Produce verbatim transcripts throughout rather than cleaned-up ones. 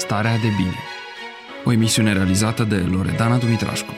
Starea de bine. O emisiune realizată de Loredana Dumitrașcu.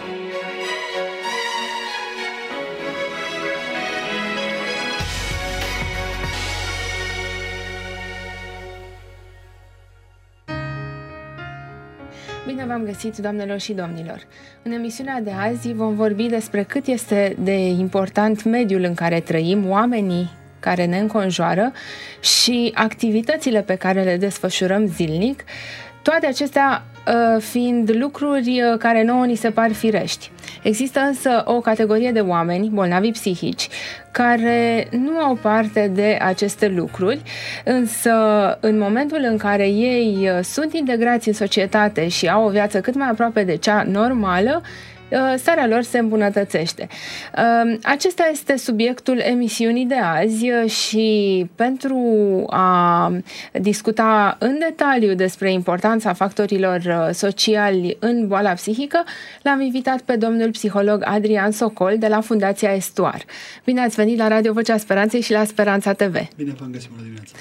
Bine v-am găsit, doamnelor și domnilor! În emisiunea de azi vom vorbi despre cât este de important mediul în care trăim, oamenii care ne înconjoară și activitățile pe care le desfășurăm zilnic, toate acestea fiind lucruri care nouă ni se par firești. Există însă o categorie de oameni, bolnavi psihici, care nu au parte de aceste lucruri, însă în momentul în care ei sunt integrați în societate și au o viață cât mai aproape de cea normală, starea lor se îmbunătățește. Acesta este subiectul emisiunii de azi și pentru a discuta în detaliu despre importanța factorilor sociali în boala psihică, l-am invitat pe domnul psiholog Adrian Socol de la Fundația Estuar. Bine ați venit la Radio Vocea Speranței și la Speranța T V. Bine v-am găsit, bună dimineața!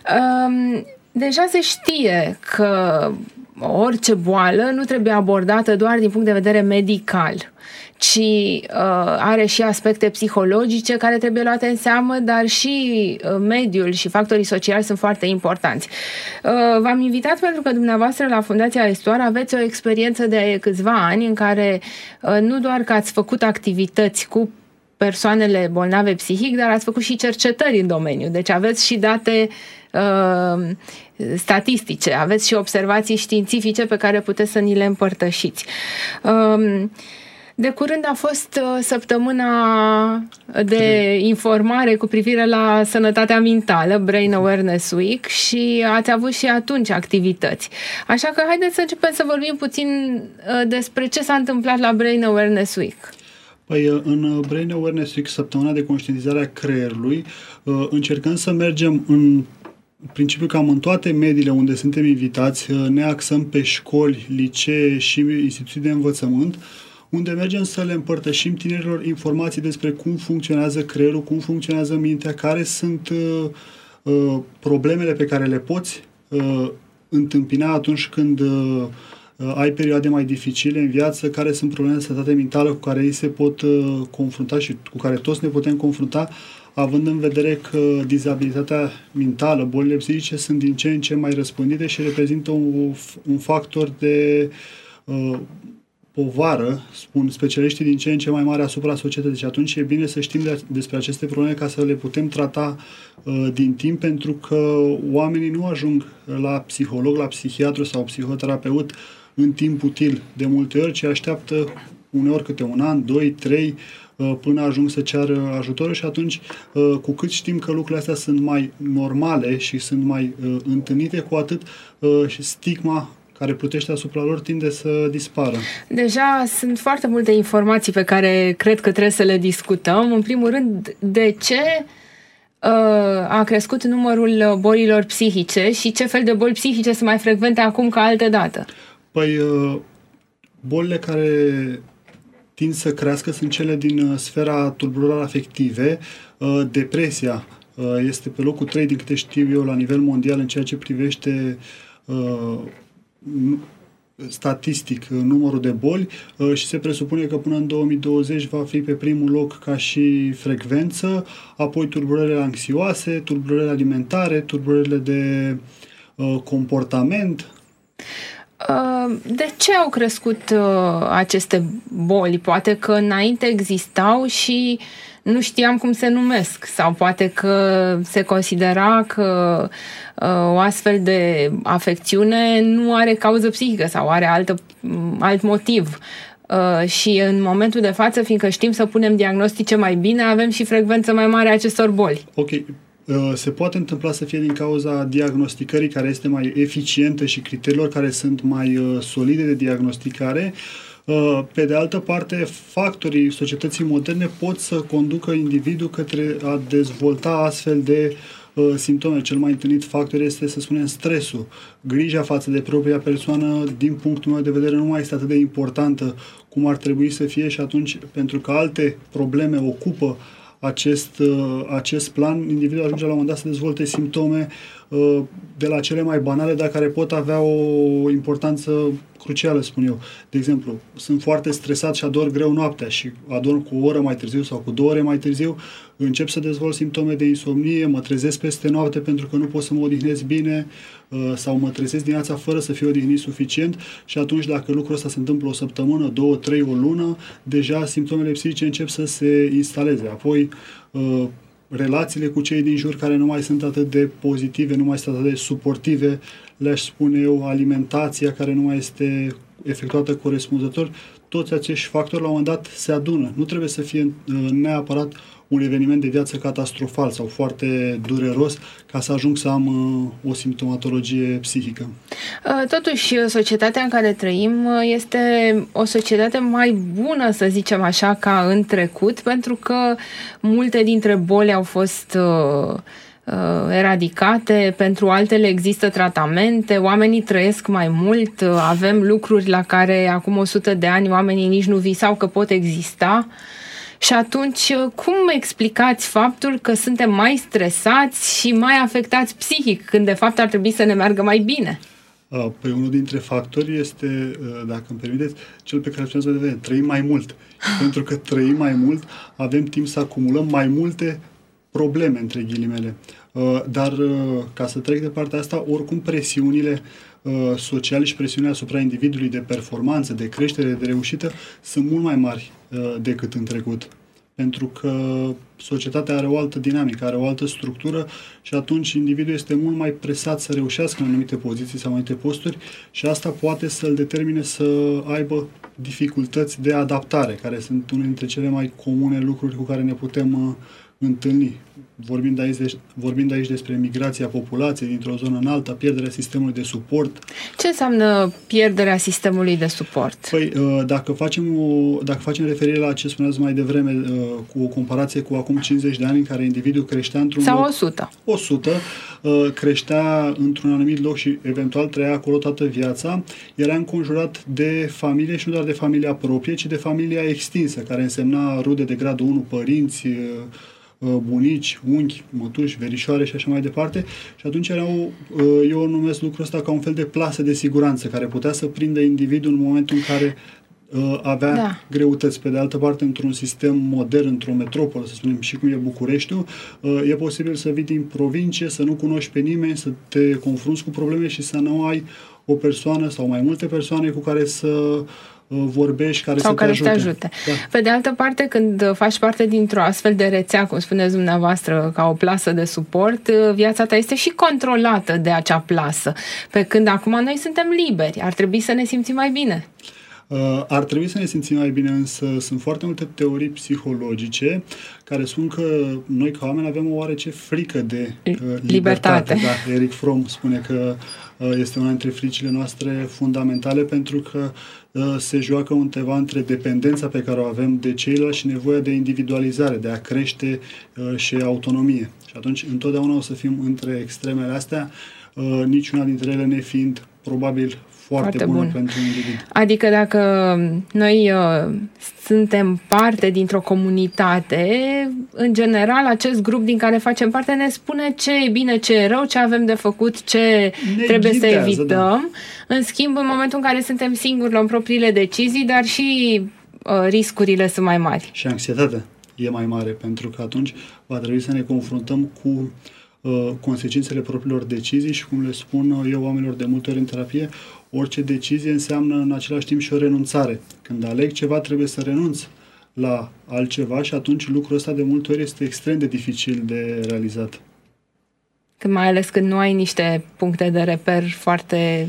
Deja se știe că orice boală nu trebuie abordată doar din punct de vedere medical, ci uh, are și aspecte psihologice care trebuie luate în seamă, dar și uh, mediul și factorii sociali sunt foarte importanți. Uh, v-am invitat pentru că dumneavoastră la Fundația Estuar aveți o experiență de câțiva ani în care uh, nu doar că ați făcut activități cu persoanele bolnave psihic, dar ați făcut și cercetări în domeniu. Deci aveți și date uh, statistice, aveți și observații științifice pe care puteți să ni le împărtășiți. Uh, de curând a fost uh, săptămâna de informare cu privire la sănătatea mentală, Brain Awareness Week, și ați avut și atunci activități. Așa că haideți să începem să vorbim puțin uh, despre ce s-a întâmplat la Brain Awareness Week. Păi, în Brain Awareness Week, săptămâna de conștientizare a creierului, încercăm să mergem în principiu cam în toate mediile unde suntem invitați, ne axăm pe școli, licee și instituții de învățământ, unde mergem să le împărtășim tinerilor informații despre cum funcționează creierul, cum funcționează mintea, care sunt uh, problemele pe care le poți uh, întâmpina atunci când uh, ai perioade mai dificile în viață, care sunt probleme de sănătate mentală cu care ei se pot uh, confrunta și cu care toți ne putem confrunta, având în vedere că dizabilitatea mentală, bolile psihice sunt din ce în ce mai răspândite și reprezintă un, un factor de uh, povară, spun specialiștii, din ce în ce mai mare asupra societății. Deci atunci e bine să știm de, despre aceste probleme ca să le putem trata uh, din timp, pentru că oamenii nu ajung la psiholog, la psihiatru sau psihoterapeut în timp util de multe ori, ci așteaptă uneori câte un an, doi, trei, până ajung să ceară ajutor și atunci, cu cât știm că lucrurile astea sunt mai normale și sunt mai întâlnite, cu atât și stigma care plutește asupra lor tinde să dispară. Deja sunt foarte multe informații pe care cred că trebuie să le discutăm. În primul rând, de ce a crescut numărul bolilor psihice și ce fel de boli psihice sunt mai frecvente acum ca altădată? Păi, bolile care tind să crească sunt cele din sfera tulburărilor afective. Depresia este pe locul trei, din câte știu eu, la nivel mondial în ceea ce privește statistic numărul de boli și se presupune că până în două mii douăzeci va fi pe primul loc ca și frecvență, apoi tulburările anxioase, tulburările alimentare, tulburările de comportament. De ce au crescut aceste boli? Poate că înainte existau și nu știam cum se numesc, sau poate că se considera că o astfel de afecțiune nu are cauză psihică sau are altă, alt motiv. Și în momentul de față, fiindcă știm să punem diagnostice mai bine, avem și frecvență mai mare a acestor boli. Ok. Se poate întâmpla să fie din cauza diagnosticării care este mai eficientă și criteriilor care sunt mai solide de diagnosticare. Pe de altă parte, factorii societății moderne pot să conducă individul către a dezvolta astfel de uh, simptome. Cel mai întâlnit factor este, să spunem, stresul. Grija față de propria persoană, din punctul meu de vedere, nu mai este atât de importantă cum ar trebui să fie și atunci, pentru că alte probleme ocupă acest, uh, acest plan, individul ajunge la un moment dat să dezvolte simptome de la cele mai banale, dar care pot avea o importanță crucială, spun eu. De exemplu, sunt foarte stresat și adorm greu noaptea și adorm cu o oră mai târziu sau cu două ore mai târziu, încep să dezvolt simptome de insomnie, mă trezesc peste noapte pentru că nu pot să mă odihnesc bine sau mă trezesc dimineața fără să fiu odihnit suficient și atunci dacă lucrul ăsta se întâmplă o săptămână, două, trei, o lună, deja simptomele psihice încep să se instaleze. Apoi relațiile cu cei din jur care nu mai sunt atât de pozitive, nu mai sunt atât de suportive, le-aș spune eu, alimentația care nu mai este efectuată corespunzător, toți acești factori la un moment dat se adună. Nu trebuie să fie neapărat un eveniment de viață catastrofal sau foarte dureros ca să ajung să am uh, o simptomatologie psihică. Totuși, societatea în care trăim este o societate mai bună, să zicem așa, ca în trecut, pentru că multe dintre boli au fost uh, uh, eradicate, pentru altele există tratamente, oamenii trăiesc mai mult, avem lucruri la care acum o sută de ani oamenii nici nu visau că pot exista. Și atunci, cum explicați faptul că suntem mai stresați și mai afectați psihic, când de fapt ar trebui să ne meargă mai bine? Păi unul dintre factori este, dacă îmi permiteți, cel pe care spuneați mai devreme, trăim mai mult. Pentru că trăim mai mult, avem timp să acumulăm mai multe probleme, între ghilimele. Dar, ca să trec de partea asta, oricum presiunile sociale și presiunile asupra individului de performanță, de creștere, de reușită, sunt mult mai mari decât în trecut. Pentru că societatea are o altă dinamică, are o altă structură și atunci individul este mult mai presat să reușească în anumite poziții sau în anumite posturi și asta poate să-l determine să aibă dificultăți de adaptare, care sunt unele dintre cele mai comune lucruri cu care ne putem întâlni. Vorbind aici, de, vorbind aici despre migrația populației dintr-o zonă în alta, pierderea sistemului de suport. Ce înseamnă pierderea sistemului de suport? Păi, dacă facem, o, dacă facem referire la ce spuneați mai devreme, cu o comparație cu acum cincizeci de ani în care individul creștea într-un Sau loc... o sută. o sută, creștea într-un anumit loc și eventual trăia acolo toată viața, era înconjurat de familie și nu doar de familia proprie, ci de familia extinsă, care însemna rude de gradul unu, părinți, bunici, unchi, mătuși, verișoare și așa mai departe. Și atunci erau, eu numesc lucrul ăsta ca un fel de plasă de siguranță care putea să prindă individul în momentul în care uh, avea da. greutăți. Pe de altă parte, într-un sistem modern, într-o metropolă, să spunem și cum e Bucureștiul, uh, e posibil să vii din provincie, să nu cunoști pe nimeni, să te confrunți cu probleme și să nu ai o persoană sau mai multe persoane cu care să vorbești, care sau să care te ajute. Să te ajute. Da. Pe de altă parte, când faci parte dintr-o astfel de rețea, cum spuneți dumneavoastră, ca o plasă de suport, viața ta este și controlată de acea plasă. Pe când acum noi suntem liberi, ar trebui să ne simțim mai bine. Uh, ar trebui să ne simțim mai bine, însă sunt foarte multe teorii psihologice care spun că noi ca oameni avem o oarece frică de uh, libertate. libertate. Da, Eric Fromm spune că uh, este una dintre fricile noastre fundamentale pentru că uh, se joacă undeva între dependența pe care o avem de ceilalți și nevoia de individualizare, de a crește uh, și autonomie. Și atunci întotdeauna o să fim între extremele astea, uh, niciuna dintre ele ne fiind probabil foarte, foarte bună bun. pentru individ. Adică dacă noi uh, suntem parte dintr-o comunitate, în general acest grup din care facem parte ne spune ce e bine, ce e rău, ce avem de făcut, ce ne trebuie ghidează, să evităm. Da. În schimb, în momentul în care suntem singuri, luăm propriile decizii, dar și uh, riscurile sunt mai mari. Și anxietatea e mai mare, pentru că atunci va trebui să ne confruntăm cu uh, consecințele propriilor decizii și, cum le spun eu oamenilor de multe ori în terapie, orice decizie înseamnă în același timp și o renunțare. Când aleg ceva, trebuie să renunț la altceva și atunci lucrul ăsta de multe ori este extrem de dificil de realizat. Când mai ales când nu ai niște puncte de reper foarte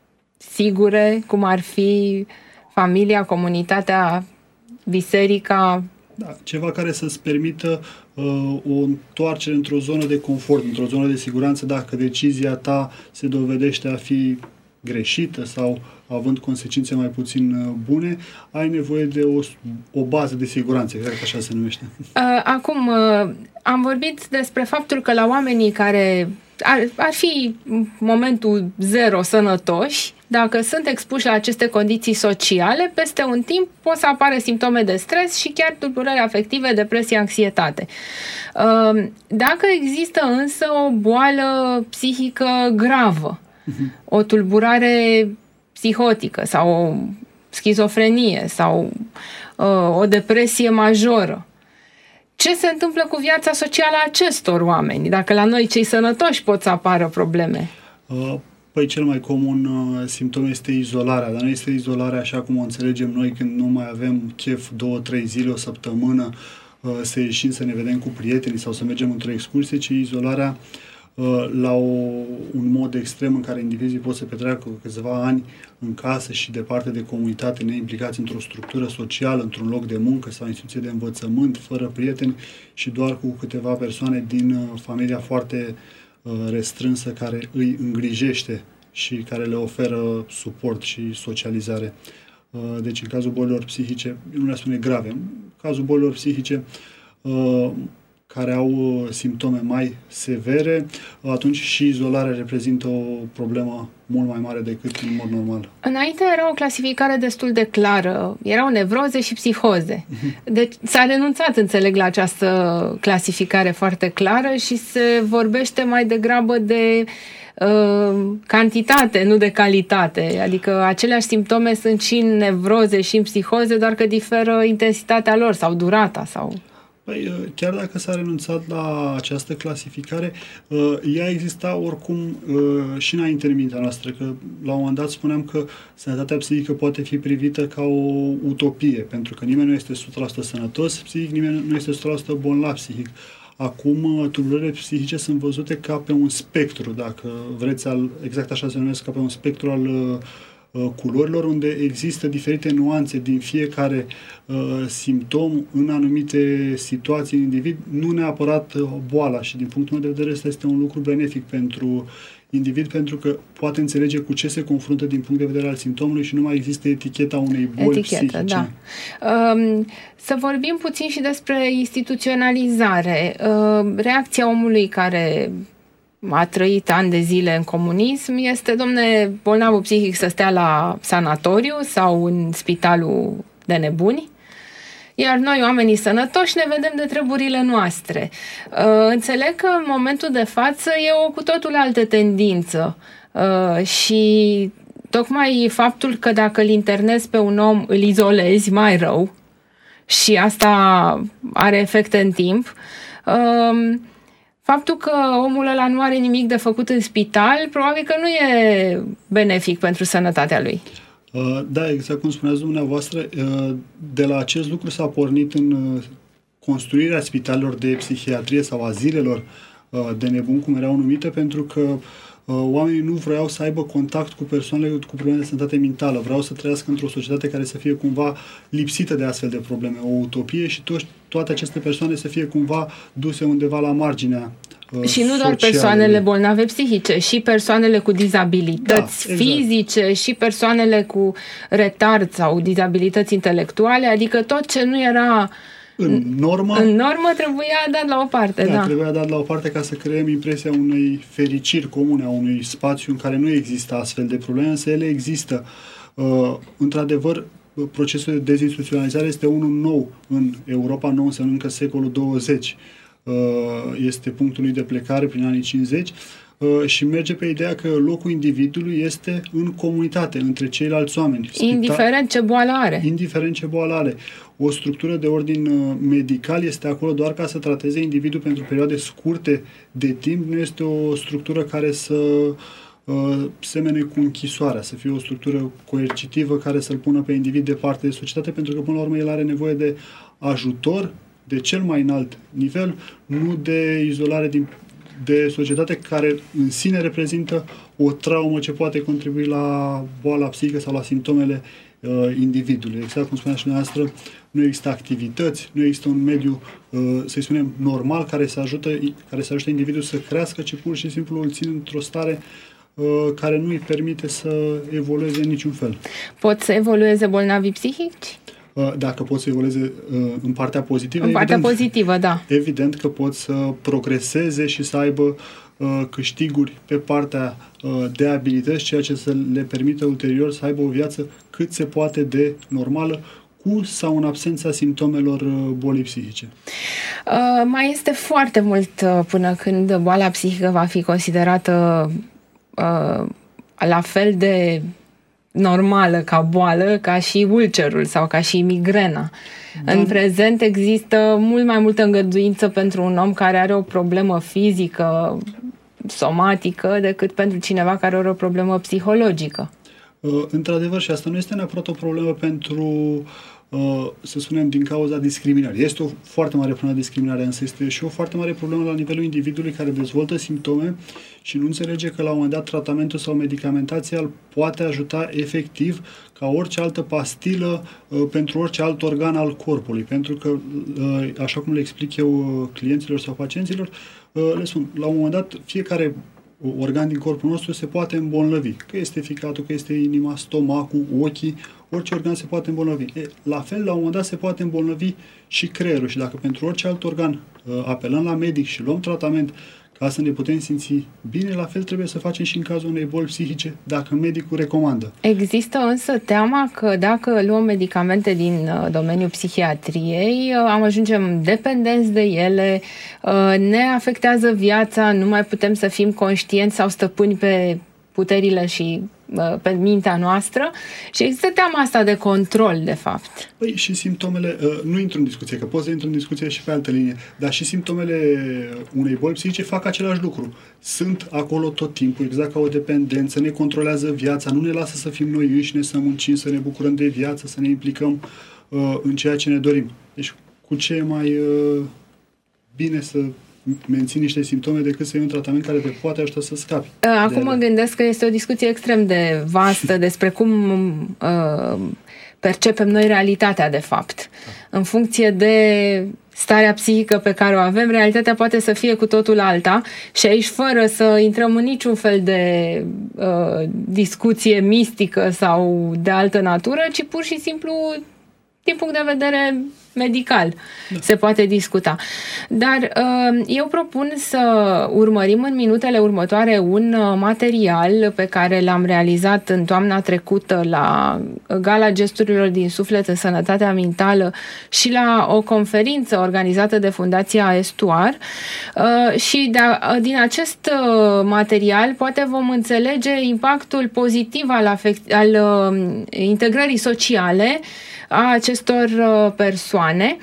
sigure, cum ar fi familia, comunitatea, biserica. Da, ceva care să-ți permită uh, o întoarcere într-o zonă de confort, într-o zonă de siguranță, dacă decizia ta se dovedește a fi greșită sau având consecințe mai puțin bune, ai nevoie de o, o bază de siguranță, cred că așa se numește. Acum, am vorbit despre faptul că la oamenii care ar, ar fi momentul zero sănătoși. Dacă sunt expuși la aceste condiții sociale, peste un timp pot să apară simptome de stres și chiar tulburări afective, depresie, anxietate. Dacă există însă o boală psihică gravă, uh-huh. o tulburare psihotică sau o schizofrenie sau uh, o depresie majoră, ce se întâmplă cu viața socială a acestor oameni? Dacă la noi cei sănătoși pot să apară probleme? Uh. Păi cel mai comun uh, simptom este izolarea, dar nu este izolarea așa cum o înțelegem noi când nu mai avem chef două, trei zile, o săptămână uh, să ieșim să ne vedem cu prietenii sau să mergem într-o excursie, ci izolarea uh, la o, un mod extrem în care indivizii pot să petreacă câțiva ani în casă și departe de comunitate, neimplicați într-o structură socială, într-un loc de muncă sau instituție de învățământ, fără prieteni și doar cu câteva persoane din uh, familia foarte restrânsă care îi îngrijește și care le oferă suport și socializare. Deci în cazul bolilor psihice, nu le spune grave, în cazul bolilor psihice care au simptome mai severe, atunci și izolarea reprezintă o problemă mult mai mare decât în mod normal. Înainte era o clasificare destul de clară. Erau nevroze și psihoze. Deci s-a renunțat, înțeleg, la această clasificare foarte clară și se vorbește mai degrabă de uh, cantitate, nu de calitate. Adică aceleași simptome sunt și în nevroze și în psihoze, doar că diferă intensitatea lor sau durata sau... Păi, chiar dacă s-a renunțat la această clasificare, ea exista oricum și înainte în mintea noastră, că la un moment dat spuneam că sănătatea psihică poate fi privită ca o utopie, pentru că nimeni nu este o sută la sută sănătos psihic, nimeni nu este o sută la sută bolnav psihic. Acum, tulburările psihice sunt văzute ca pe un spectru, dacă vreți, al, exact așa se numesc, ca pe un spectru al culorilor, unde există diferite nuanțe din fiecare uh, simptom în anumite situații în individ, nu neapărat uh, boala, și din punctul meu de vedere ăsta este un lucru benefic pentru individ, pentru că poate înțelege cu ce se confruntă din punct de vedere al simptomului și nu mai există eticheta unei boli Etichetă, psihice. Da. Um, să vorbim puțin și despre instituționalizare. Uh, reacția omului care a trăit ani de zile în comunism este, domne, bolnavul psihic să stea la sanatoriu sau în spitalul de nebuni, iar noi, oamenii sănătoși, ne vedem de treburile noastre. Uh, înțeleg că în momentul de față e o cu totul altă tendință uh, și tocmai faptul că dacă îl internezi pe un om, îl izolezi mai rău și asta are efecte în timp. Uh, Faptul că omul ăla nu are nimic de făcut în spital, probabil că nu e benefic pentru sănătatea lui. Da, exact cum spuneați dumneavoastră, de la acest lucru s-a pornit în construirea spitalelor de psihiatrie sau a zilelor de nebuni, cum erau numite, pentru că oamenii nu vreau să aibă contact cu persoanele cu probleme de sănătate mentală, vreau să trăiască într-o societate care să fie cumva lipsită de astfel de probleme, o utopie, și to- toate aceste persoane să fie cumva duse undeva la marginea uh, și nu doar socialului. Persoanele bolnave psihice, și persoanele cu dizabilități da, exact. fizice, și persoanele cu retard sau dizabilități intelectuale, adică tot ce nu era În normă, în normă trebuia dat la o parte. Da, da. trebuia dat la o parte ca să creăm impresia unei fericiri comune, a unui spațiu în care nu există astfel de probleme, însă ele există. Uh, într-adevăr, procesul de dezinstituționalizare este unul nou în Europa, nou înseamnă încă secolul douăzeci. Uh, este punctul lui de plecare prin anii cincizeci uh, și merge pe ideea că locul individului este în comunitate, între ceilalți oameni. Indiferent ce boală are. Indiferent ce boală are. O structură de ordin medical este acolo doar ca să trateze individul pentru perioade scurte de timp, nu este o structură care să uh, semene cu închisoarea, să fie o structură coercitivă care să-l pună pe individ departe de societate, pentru că până la urmă el are nevoie de ajutor de cel mai înalt nivel, nu de izolare din, de societate, care în sine reprezintă o traumă ce poate contribui la boala psihică sau la simptomele uh, individului. Exact cum spunea și noastră, nu există activități, nu există un mediu, uh, să-i spunem, normal, care să ajută, care să ajute individul să crească, ci pur și simplu îl țin într-o stare uh, care nu îi permite să evolueze în niciun fel. Pot să evolueze bolnavii psihici? dacă pot să evolueze în partea pozitivă. În partea evident, pozitivă, da. Evident că pot să progreseze și să aibă câștiguri pe partea de abilități, ceea ce să le permită ulterior să aibă o viață cât se poate de normală, cu sau în absența simptomelor bolii psihice. Uh, mai este foarte mult uh, până când boala psihică va fi considerată uh, la fel de normală ca boală, ca și ulcerul sau ca și migrena. Da. În prezent există mult mai multă îngăduință pentru un om care are o problemă fizică, somatică, decât pentru cineva care are o problemă psihologică. Uh, într-adevăr, și asta nu este neapărat o problemă pentru, uh, să spunem, din cauza discriminării. Este o foarte mare problemă discriminare, însă este și o foarte mare problemă la nivelul individului care dezvoltă simptome și nu înțelege că la un moment dat tratamentul sau medicamentația îl poate ajuta efectiv ca orice altă pastilă uh, pentru orice alt organ al corpului. Pentru că, uh, așa cum le explic eu uh, clienților sau pacienților, uh, le spun, la un moment dat, fiecare organ din corpul nostru se poate îmbolnăvi. Că este ficatul, că este inima, stomacul, ochii, orice organ se poate îmbolnăvi. E, la fel, la un moment dat se poate îmbolnăvi și creierul. Și dacă pentru orice alt organ uh, apelăm la medic și luăm tratament ca să ne putem simți bine, la fel trebuie să facem și în cazul unei boli psihice, dacă medicul recomandă. Există însă teama că dacă luăm medicamente din uh, domeniul psihiatriei, uh, am ajungem dependenți de ele, uh, ne afectează viața, nu mai putem să fim conștienți sau stăpâni pe puterile și uh, pe mintea noastră și există teama asta de control, de fapt. Păi și simptomele, uh, nu intru în discuție, că pot să intru în discuție și pe altă linie, dar și simptomele unei boli psihice fac același lucru. Sunt acolo tot timpul, exact ca o dependență, ne controlează viața, nu ne lasă să fim noi înșine, să muncim, să ne bucurăm de viață, să ne implicăm uh, în ceea ce ne dorim. Deci cu ce e mai uh, bine să menții niște simptome decât să iei un tratament care te poate ajuta să scapi. Acum mă gândesc că este o discuție extrem de vastă despre cum uh, percepem noi realitatea, de fapt. Da. În funcție de starea psihică pe care o avem, realitatea poate să fie cu totul alta și aici, fără să intrăm în niciun fel de uh, discuție mistică sau de altă natură, ci pur și simplu din punct de vedere medical da. Se poate discuta. Dar eu propun să urmărim în minutele următoare un material pe care l-am realizat în toamna trecută la Gala Gesturilor din Suflet în Sănătatea Mentală și la o conferință organizată de Fundația Estuar și de, din acest material poate vom înțelege impactul pozitiv al, afect, al integrării sociale a acestor persoane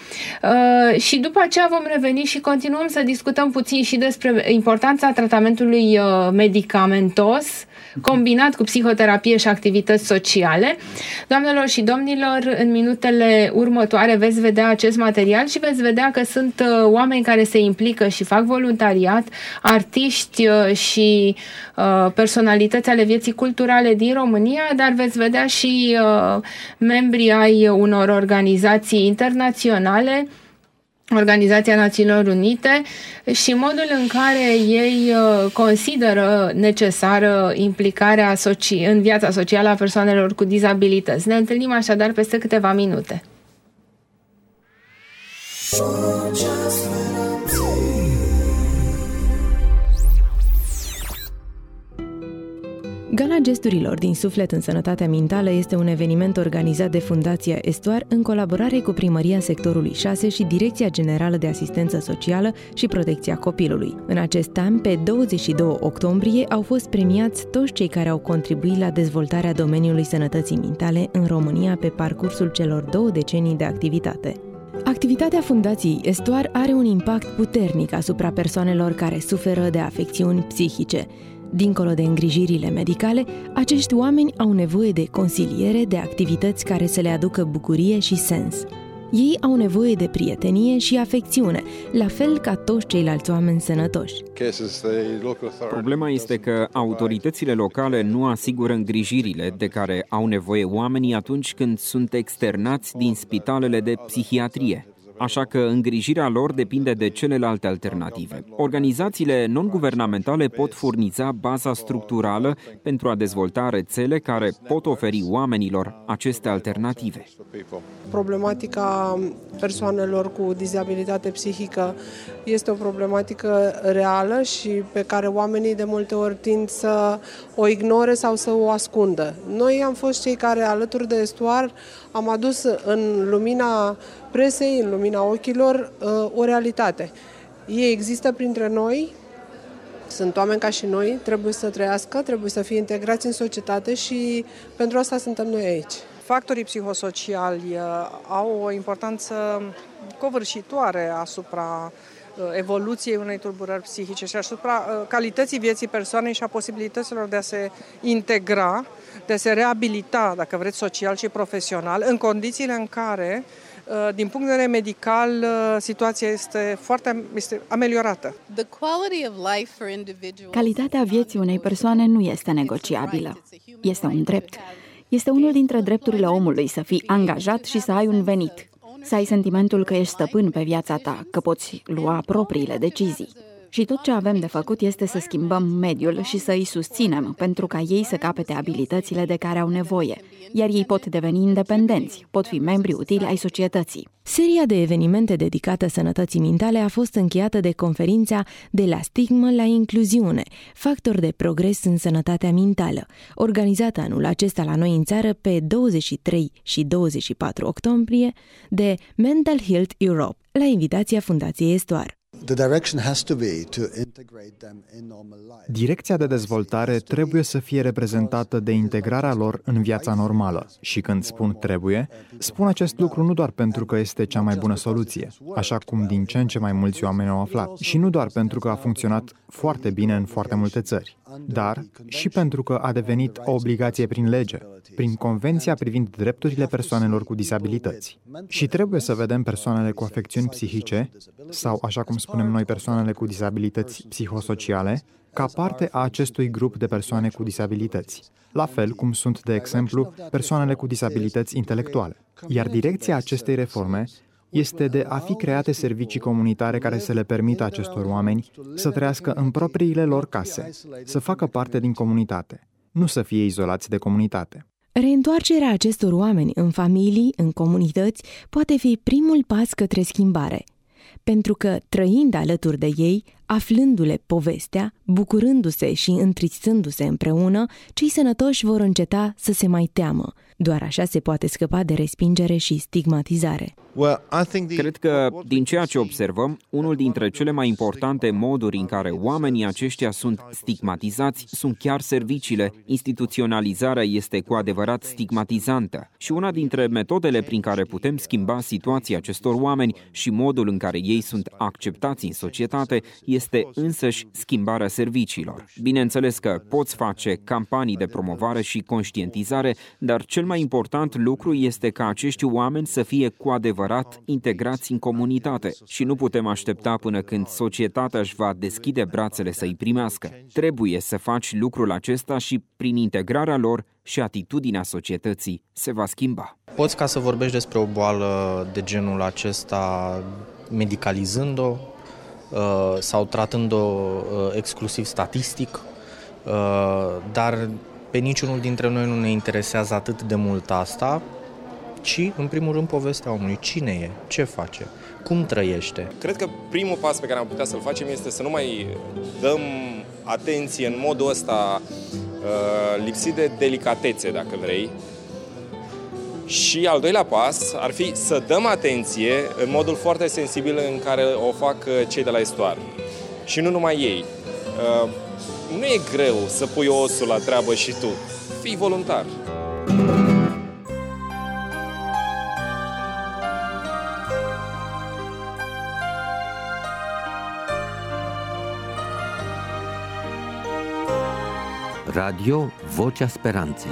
și după aceea vom reveni și continuăm să discutăm puțin și despre importanța tratamentului medicamentos combinat cu psihoterapie și activități sociale. Doamnelor și domnilor, în minutele următoare veți vedea acest material și veți vedea că sunt oameni care se implică și fac voluntariat, artiști și personalități ale vieții culturale din România, dar veți vedea și membri ai unor organizații internaționale, Organizația Națiunilor Unite și modul în care ei consideră necesară implicarea soci- în viața socială a persoanelor cu dizabilități. Ne întâlnim așadar peste câteva minute. Gala Gesturilor din Suflet în Sănătatea Mentală este un eveniment organizat de Fundația Estuar în colaborare cu Primăria Sectorului șase și Direcția Generală de Asistență Socială și Protecția Copilului. În acest an, pe douăzeci și doi octombrie, au fost premiați toți cei care au contribuit la dezvoltarea domeniului sănătății mentale în România pe parcursul celor două decenii de activitate. Activitatea Fundației Estuar are un impact puternic asupra persoanelor care suferă de afecțiuni psihice. Dincolo de îngrijirile medicale, acești oameni au nevoie de consiliere, de activități care să le aducă bucurie și sens. Ei au nevoie de prietenie și afecțiune, la fel ca toți ceilalți oameni sănătoși. Problema este că autoritățile locale nu asigură îngrijirile de care au nevoie oamenii atunci când sunt externați din spitalele de psihiatrie. așa că îngrijirea lor depinde de celelalte alternative. Organizațiile non-guvernamentale pot furniza baza structurală pentru a dezvolta rețele care pot oferi oamenilor aceste alternative. Problematica persoanelor cu dizabilitate psihică este o problematică reală și pe care oamenii de multe ori tind să o ignore sau să o ascundă. Noi am fost cei care, alături de Estuar, am adus în lumina presei, în lumina ochilor, o realitate. Ei există printre noi, sunt oameni ca și noi, trebuie să trăiască, trebuie să fie integrați în societate și pentru asta suntem noi aici. Factorii psihosociali au o importanță covârșitoare asupra evoluției unei tulburări psihice și asupra calității vieții persoanei și a posibilităților de a se integra, de a se reabilita, dacă vreți, social și profesional, în condițiile în care, din punct de vedere medical, situația este foarte este ameliorată. Calitatea vieții unei persoane nu este negociabilă. Este un drept. Este unul dintre drepturile omului să fii angajat și să ai un venit, să ai sentimentul că ești stăpân pe viața ta, că poți lua propriile decizii. Și tot ce avem de făcut este să schimbăm mediul și să îi susținem pentru ca ei să capete abilitățile de care au nevoie, iar ei pot deveni independenți, pot fi membri utili ai societății. Seria de evenimente dedicată sănătății mintale a fost încheiată de conferința De la stigmă la incluziune, factor de progres în sănătatea mentală, organizată anul acesta la noi în țară pe douăzeci și trei și douăzeci și patru octombrie de Mental Health Europe, la invitația Fundației Estuar. Direcția de dezvoltare trebuie să fie reprezentată de integrarea lor în viața normală. Și când spun trebuie, spun acest lucru nu doar pentru că este cea mai bună soluție, așa cum din ce în ce mai mulți oameni au aflat, și nu doar pentru că a funcționat foarte bine în foarte multe țări, dar și pentru că a devenit o obligație prin lege, prin Convenția privind drepturile persoanelor cu dizabilități. Și trebuie să vedem persoanele cu afecțiuni psihice, sau, așa cum spunem noi, persoanele cu dizabilități psihosociale, ca parte a acestui grup de persoane cu dizabilități, la fel cum sunt, de exemplu, persoanele cu dizabilități intelectuale. Iar direcția acestei reforme este de a fi create servicii comunitare care să le permită acestor oameni să trăiască în propriile lor case, să facă parte din comunitate, nu să fie izolați de comunitate. Reîntoarcerea acestor oameni în familii, în comunități, poate fi primul pas către schimbare, pentru că, trăind alături de ei, aflându-le povestea, bucurându-se și întristându-se împreună, cei sănătoși vor înceta să se mai teamă. Doar așa se poate scăpa de respingere și stigmatizare. Cred că, din ceea ce observăm, unul dintre cele mai importante moduri în care oamenii aceștia sunt stigmatizați sunt chiar serviciile. Instituționalizarea este cu adevărat stigmatizantă și una dintre metodele prin care putem schimba situația acestor oameni și modul în care ei sunt acceptați în societate este însăși schimbarea serviciilor. Bineînțeles că poți face campanii de promovare și conștientizare, dar cel mai important lucru este ca acești oameni să fie cu adevărat integrați în comunitate și nu putem aștepta până când societatea își va deschide brațele să îi primească. Trebuie să faci lucrul acesta și prin integrarea lor și atitudinea societății se va schimba. Poți ca să vorbești despre o boală de genul acesta medicalizând-o sau tratând-o exclusiv statistic, dar pe niciunul dintre noi nu ne interesează atât de mult asta, ci, în primul rând, povestea omului. Cine e? Ce face? Cum trăiește? Cred că primul pas pe care am putea să-l facem este să nu mai dăm atenție în modul ăsta lipsit de delicatețe, dacă vrei. Și al doilea pas ar fi să dăm atenție în modul foarte sensibil în care o fac cei de la Estuar. Și nu numai ei. Nu e greu să pui osul la treabă și tu. Fii voluntar. Radio Vocea Speranței.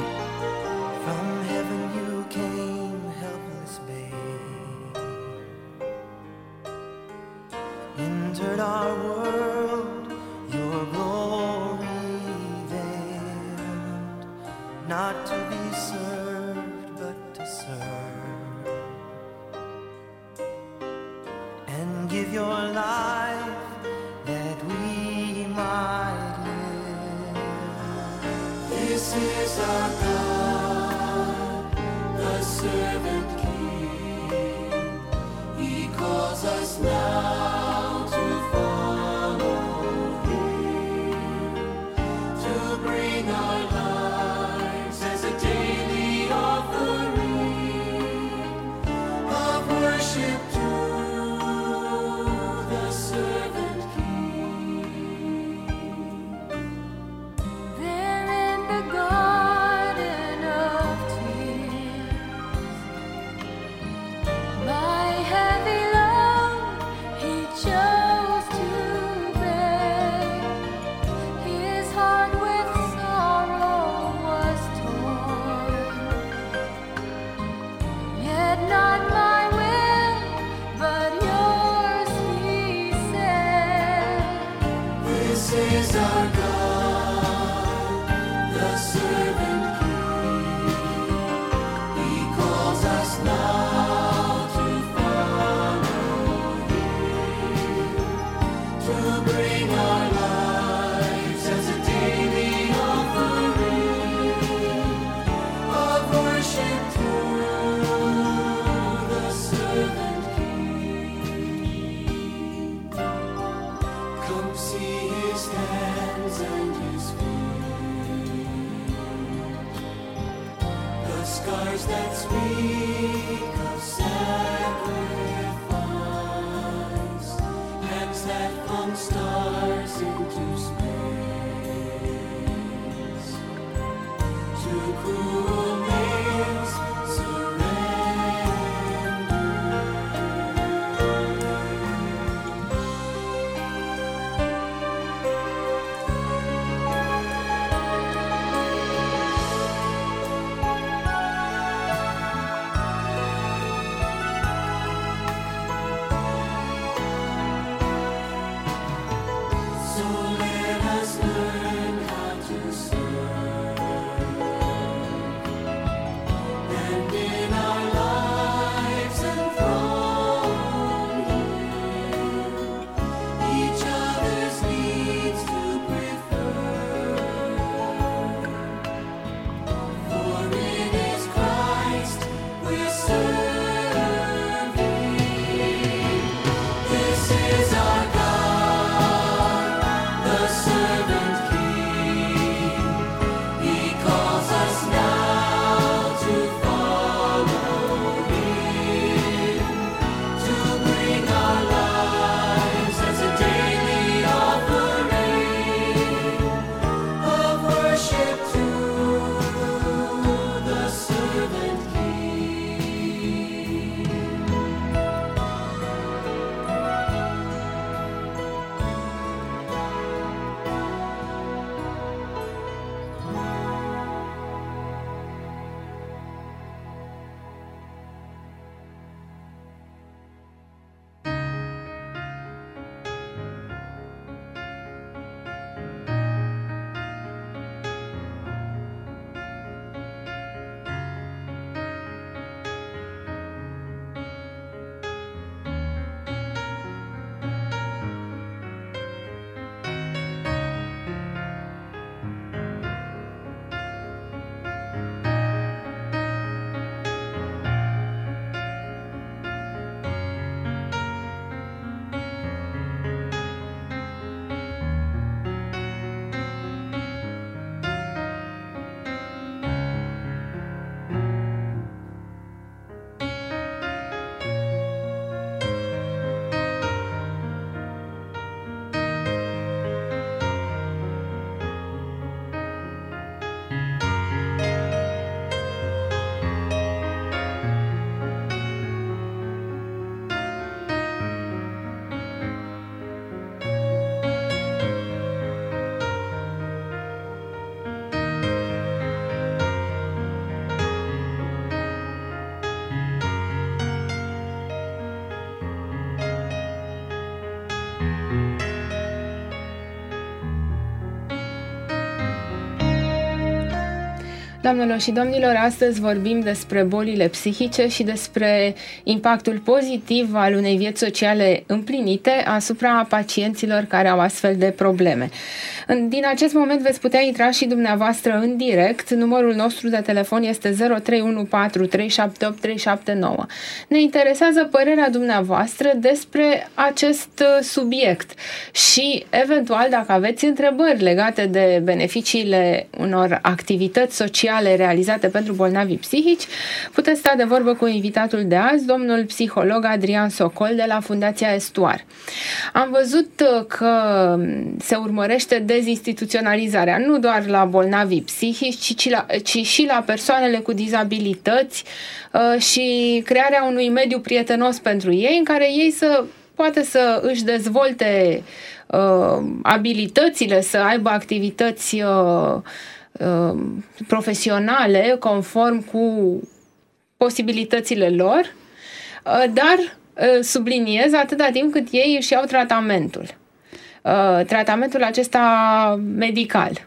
Doamnelor și domnilor, astăzi vorbim despre bolile psihice și despre impactul pozitiv al unei vieți sociale împlinite asupra pacienților care au astfel de probleme. Din acest moment veți putea intra și dumneavoastră în direct. Numărul nostru de telefon este zero trei unu patru trei șapte opt trei șapte nouă. Ne interesează părerea dumneavoastră despre acest subiect și, eventual, dacă aveți întrebări legate de beneficiile unor activități sociale realizate pentru bolnavii psihici, puteți sta de vorbă cu invitatul de azi, domnul psiholog Adrian Socol de la Fundația Estuar. Am văzut că se urmărește dezinstituționalizarea nu doar la bolnavii psihici, ci, la, ci și la persoanele cu dizabilități și crearea unui mediu prietenos pentru ei, în care ei să poate să își dezvolte uh, abilitățile, să aibă activități uh, profesionale conform cu posibilitățile lor, dar subliniez atâta timp cât ei își iau tratamentul. Tratamentul acesta medical.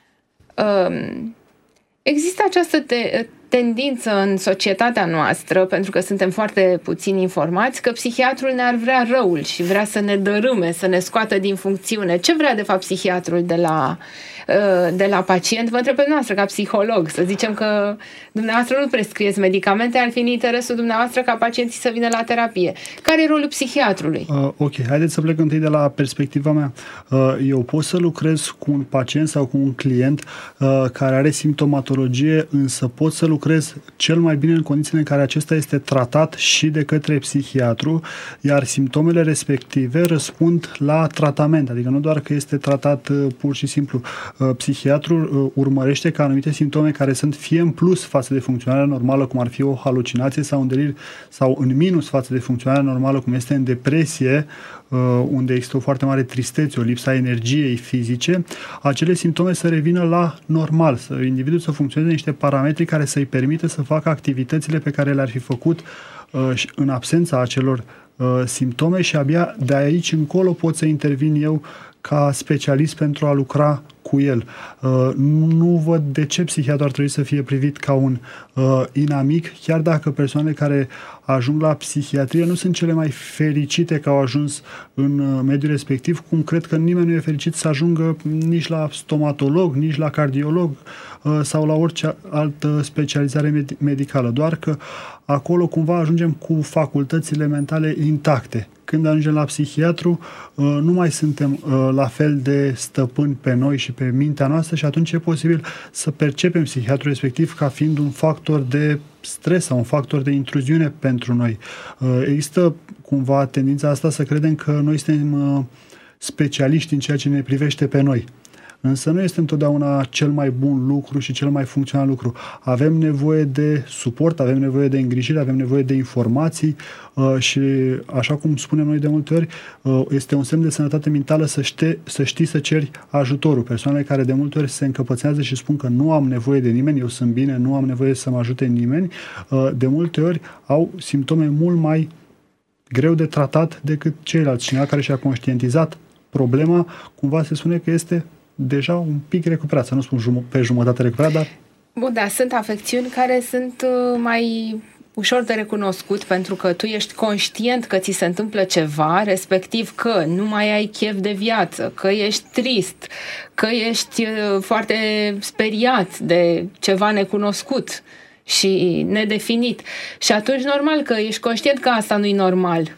Există această te- tendință în societatea noastră, pentru că suntem foarte puțin informați, că psihiatrul ne-ar vrea răul și vrea să ne dărâme, să ne scoată din funcțiune. Ce vrea de fapt psihiatrul de la, de la pacient? Vă întreb pe dumneavoastră ca psiholog, să zicem că dumneavoastră nu prescrieți medicamente, ar fi în interesul dumneavoastră ca pacienții să vină la terapie. Care e rolul psihiatrului? Uh, ok, haideți să plec întâi de la perspectiva mea. Uh, eu pot să lucrez cu un pacient sau cu un client uh, care are simptomatologie, însă pot să lucrez cel mai bine în condițiile în care acesta este tratat și de către psihiatru, iar simptomele respective răspund la tratament, adică nu doar că este tratat uh, pur și simplu. Uh, psihiatrul uh, urmărește ca anumite simptome care sunt fie în plus față de funcționarea normală, cum ar fi o halucinație sau un delir, sau în minus față de funcționarea normală, cum este în depresie, unde există o foarte mare tristețe, o lipsa energiei fizice, acele simptome să revină la normal, să individul să funcționeze niște parametri care să-i permită să facă activitățile pe care le-ar fi făcut uh, în absența acelor uh, simptome și abia de aici încolo pot să intervin eu ca specialist pentru a lucra cu el. Uh, nu văd de ce psihiatrul ar trebui să fie privit ca un uh, inamic, chiar dacă persoanele care ajung la psihiatrie nu sunt cele mai fericite că au ajuns în uh, mediul respectiv, cum cred că nimeni nu e fericit să ajungă nici la stomatolog, nici la cardiolog uh, sau la orice altă specializare med- medicală, doar că acolo cumva ajungem cu facultățile mentale intacte. Când ajungem la psihiatru, nu mai suntem la fel de stăpâni pe noi și pe mintea noastră și atunci e posibil să percepem psihiatrul respectiv ca fiind un factor de stres sau un factor de intruziune pentru noi. Există cumva tendința asta să credem că noi suntem specialiști în ceea ce ne privește pe noi. Însă nu este întotdeauna cel mai bun lucru și cel mai funcțional lucru. Avem nevoie de suport, avem nevoie de îngrijire, avem nevoie de informații uh, și, așa cum spunem noi de multe ori, uh, este un semn de sănătate mentală să, ște, să știi să ceri ajutorul. Persoanele care de multe ori se încăpățează și spun că nu am nevoie de nimeni, eu sunt bine, nu am nevoie să mă ajute nimeni, uh, de multe ori au simptome mult mai greu de tratat decât ceilalți. Cineva care și-a conștientizat problema, cumva se spune că este deja un pic recuperat, să nu spun jum- pe jumătate recuperat, dar... Bun, da, sunt afecțiuni care sunt mai ușor de recunoscut pentru că tu ești conștient că ți se întâmplă ceva, respectiv că nu mai ai chef de viață, că ești trist, că ești foarte speriat de ceva necunoscut și nedefinit. Și atunci normal că ești conștient că asta nu-i normal.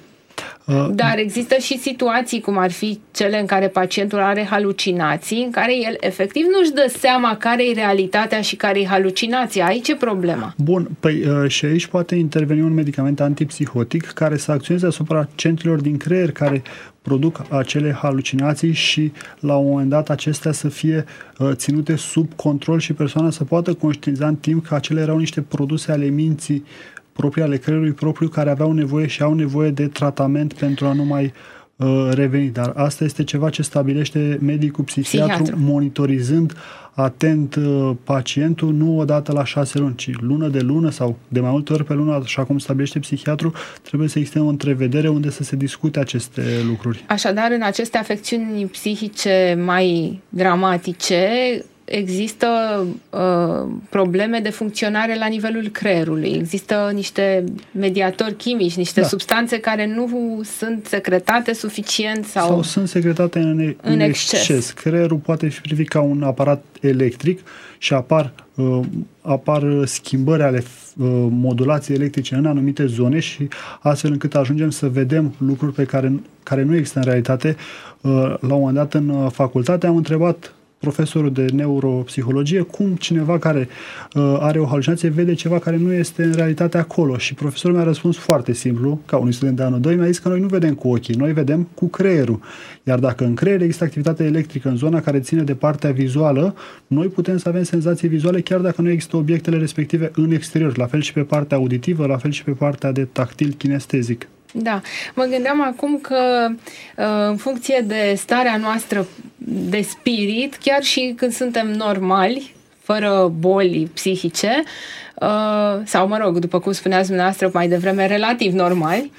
Dar există și situații, cum ar fi cele în care pacientul are halucinații, în care el efectiv nu-și dă seama care e realitatea și care e halucinația. Aici e problema. Bun, păi și aici poate interveni un medicament antipsihotic care să acționeze asupra centrilor din creier care produc acele halucinații și la un moment dat acestea să fie uh, ținute sub control și persoana să poată conștientiza în timp că acele erau niște produse ale minții proprii, ale creierului propriu, care aveau nevoie și au nevoie de tratament pentru a nu mai uh, reveni. Dar asta este ceva ce stabilește medicul psihiatru, Psihiatru. monitorizând atent uh, pacientul, nu odată la șase luni, ci lună de lună sau de mai multe ori pe lună, așa cum stabilește psihiatru, trebuie să existe o întrevedere unde să se discute aceste lucruri. Așadar, în aceste afecțiuni psihice mai dramatice, există uh, probleme de funcționare la nivelul creierului. Există niște mediatori chimici, niște da. substanțe care nu sunt secretate suficient sau... Sau sunt secretate în, în, în exces. exces. Creierul poate fi privit ca un aparat electric și apar, uh, apar schimbări ale uh, modulației electrice în anumite zone și astfel încât ajungem să vedem lucruri pe care, care nu există în realitate. Uh, la un moment dat în facultate am întrebat profesorul de neuropsihologie cum cineva care uh, are o halucinație vede ceva care nu este în realitate acolo și profesorul mi-a răspuns foarte simplu, ca unui student de anul doi, mi-a zis că noi nu vedem cu ochii, noi vedem cu creierul. Iar dacă în creier există activitate electrică în zona care ține de partea vizuală, noi putem să avem senzații vizuale chiar dacă nu există obiectele respective în exterior, la fel și pe partea auditivă, la fel și pe partea de tactil kinestezic. Da, mă gândeam acum că în funcție de starea noastră de spirit, chiar și când suntem normali, fără boli psihice, sau mă rog, după cum spuneați dumneavoastră mai devreme, relativ normali,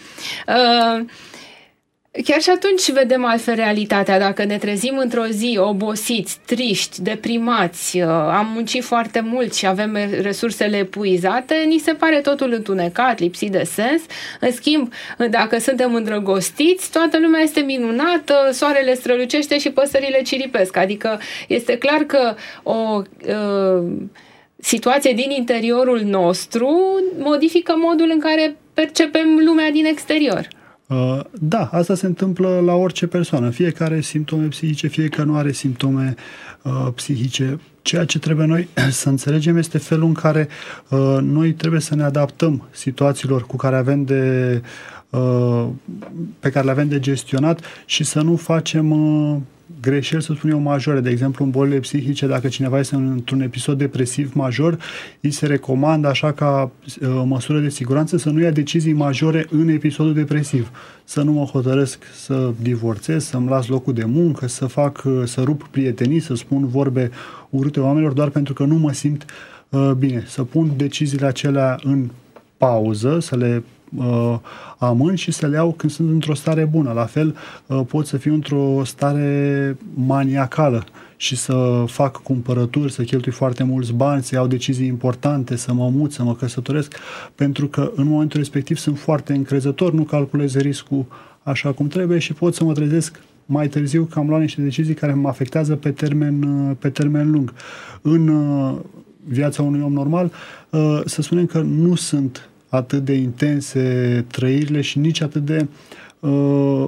chiar și atunci vedem altfel realitatea. Dacă ne trezim într-o zi obosiți, triști, deprimați, am muncit foarte mult și avem resursele epuizate, ni se pare totul întunecat, lipsit de sens. În schimb, dacă suntem îndrăgostiți, toată lumea este minunată, soarele strălucește și păsările ciripesc. Adică este clar că o uh, situație din interiorul nostru modifică modul în care percepem lumea din exterior. Da, asta se întâmplă la orice persoană. Fiecare are simptome psihice, fiecare nu are simptome uh, psihice. Ceea ce trebuie noi să înțelegem este felul în care uh, noi trebuie să ne adaptăm situațiilor cu care avem de, uh, pe care le avem de gestionat și să nu facem uh, greșeli, să spun eu, majore. De exemplu, în bolile psihice, dacă cineva este într-un episod depresiv major, îi se recomandă, așa ca uh, măsură de siguranță, să nu ia decizii majore în episodul depresiv. Să nu mă hotărăsc să divorțez, să-mi las locul de muncă, să fac, uh, să rup prietenii, să spun vorbe urâte oamenilor doar pentru că nu mă simt uh, bine. Să pun deciziile acelea în pauză, să le uh, amân și să le iau când sunt într-o stare bună. La fel, uh, pot să fiu într-o stare maniacală și să fac cumpărături, să cheltui foarte mulți bani, să iau decizii importante, să mă mut, să mă căsătoresc, pentru că în momentul respectiv sunt foarte încrezător, nu calculez riscul așa cum trebuie și pot să mă trezesc mai târziu că am luat niște decizii care mă afectează pe termen, pe termen lung. În uh, viața unui om normal, uh, să spunem că nu sunt atât de intense trăirile și nici atât de uh,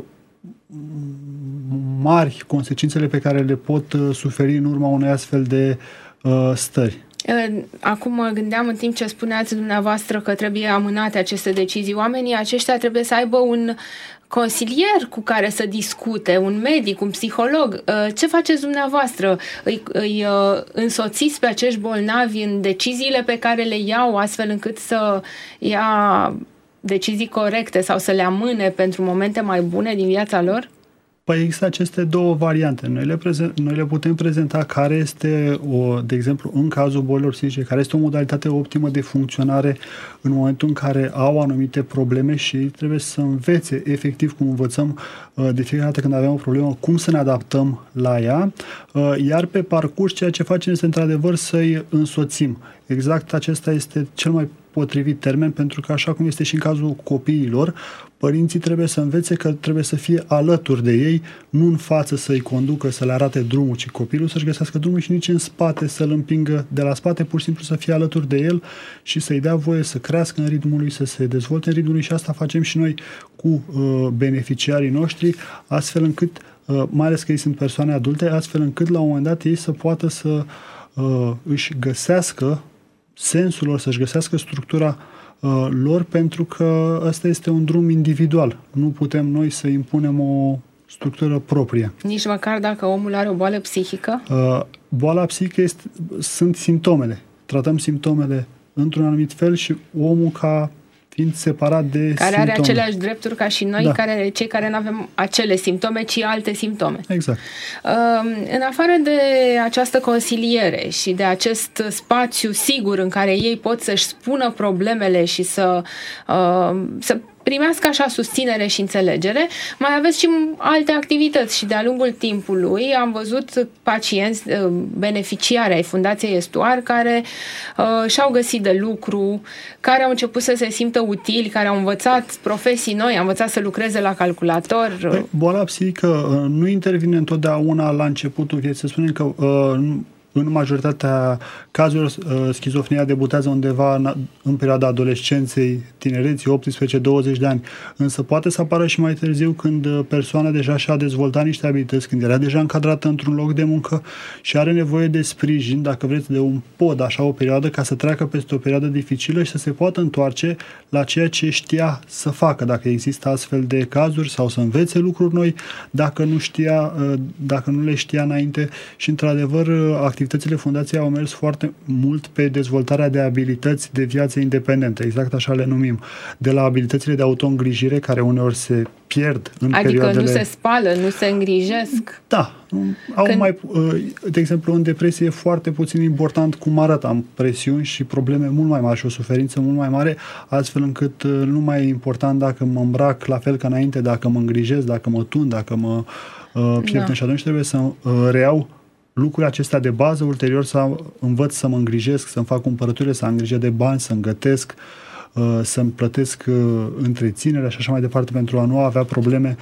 mari consecințele pe care le pot uh, suferi în urma unei astfel de uh, stări. Acum mă gândeam în timp ce spuneați dumneavoastră că trebuie amânate aceste decizii. Oamenii aceștia trebuie să aibă un consilier cu care să discute, un medic, un psiholog. Ce faceți dumneavoastră? Îi, îi însoțiți pe acești bolnavi în deciziile pe care le iau astfel încât să ia decizii corecte sau să le amâne pentru momente mai bune din viața lor? Păi există aceste două variante. Noi le, prezent, noi le putem prezenta care este, o, de exemplu, în cazul bolilor psihice, care este o modalitate optimă de funcționare în momentul în care au anumite probleme și ei trebuie să învețe, efectiv, cum învățăm de fiecare dată când avem o problemă, cum să ne adaptăm la ea, iar pe parcurs ceea ce facem este, într-adevăr, să-i însoțim. Exact acesta este cel mai potrivit termen, pentru că, așa cum este și în cazul copiilor, părinții trebuie să învețe că trebuie să fie alături de ei, nu în față să-i conducă, să le arate drumul, ci copilul să-și găsească drumul și nici în spate să-l împingă de la spate, pur și simplu să fie alături de el și să-i dea voie să crească în ritmul lui, să se dezvolte în ritmul lui și asta facem și noi cu uh, beneficiarii noștri, astfel încât, uh, mai ales că ei sunt persoane adulte, astfel încât la un moment dat ei să poată să uh, își găsească sensul lor, să-și găsească structura uh, lor, pentru că ăsta este un drum individual. Nu putem noi să impunem o structură proprie. Nici măcar dacă omul are o boală psihică? Uh, boala psihică este, sunt simptomele. Tratăm simptomele într-un anumit fel și omul ca fiind separat de care simptome. Are aceleași drepturi ca și noi, da. care, cei care nu avem acele simptome, ci alte simptome. Exact. În afară de această consiliere și de acest spațiu sigur în care ei pot să-și spună problemele și să, să primească așa susținere și înțelegere. Mai aveți și alte activități și de-a lungul timpului am văzut pacienți beneficiari ai Fundației Estuar care uh, și-au găsit de lucru, care au început să se simtă utili, care au învățat profesii noi, au învățat să lucreze la calculator. Păi, boala psihică uh, nu intervine întotdeauna la începutul vieții. Să spunem că uh, în majoritatea cazurilor, schizofrenia debutează undeva în, în perioada adolescenței, tinereții, optsprezece douăzeci de ani. Însă poate să apară și mai târziu când persoana deja și-a dezvoltat niște abilități, când era deja încadrată într-un loc de muncă și are nevoie de sprijin, dacă vreți, de un pod, așa o perioadă, ca să treacă peste o perioadă dificilă și să se poată întoarce la ceea ce știa să facă, dacă există astfel de cazuri, sau să învețe lucruri noi, dacă nu știa, dacă nu le știa înainte. Și, într-adevăr, activitățile Fundației au mers foarte mult pe dezvoltarea de abilități de viață independentă, exact așa le numim, de la abilitățile de autoîngrijire, care uneori se pierd în adică perioadele... nu se spală, nu se îngrijesc. Da. Au Când... mai, de exemplu, în depresie e foarte puțin important cum arată. Am presiuni și probleme mult mai mari și o suferință mult mai mare, astfel încât nu mai e important dacă mă îmbrac la fel ca înainte, dacă mă îngrijesc, dacă mă tund, dacă mă uh, pierd. Da. Și atunci trebuie să uh, reiau lucrurile acestea de bază, ulterior să învăț să mă îngrijesc, să-mi fac cumpărăturile, să am grijă de bani, să-mi gătesc, să-mi plătesc întreținerea și așa mai departe, pentru a nu avea probleme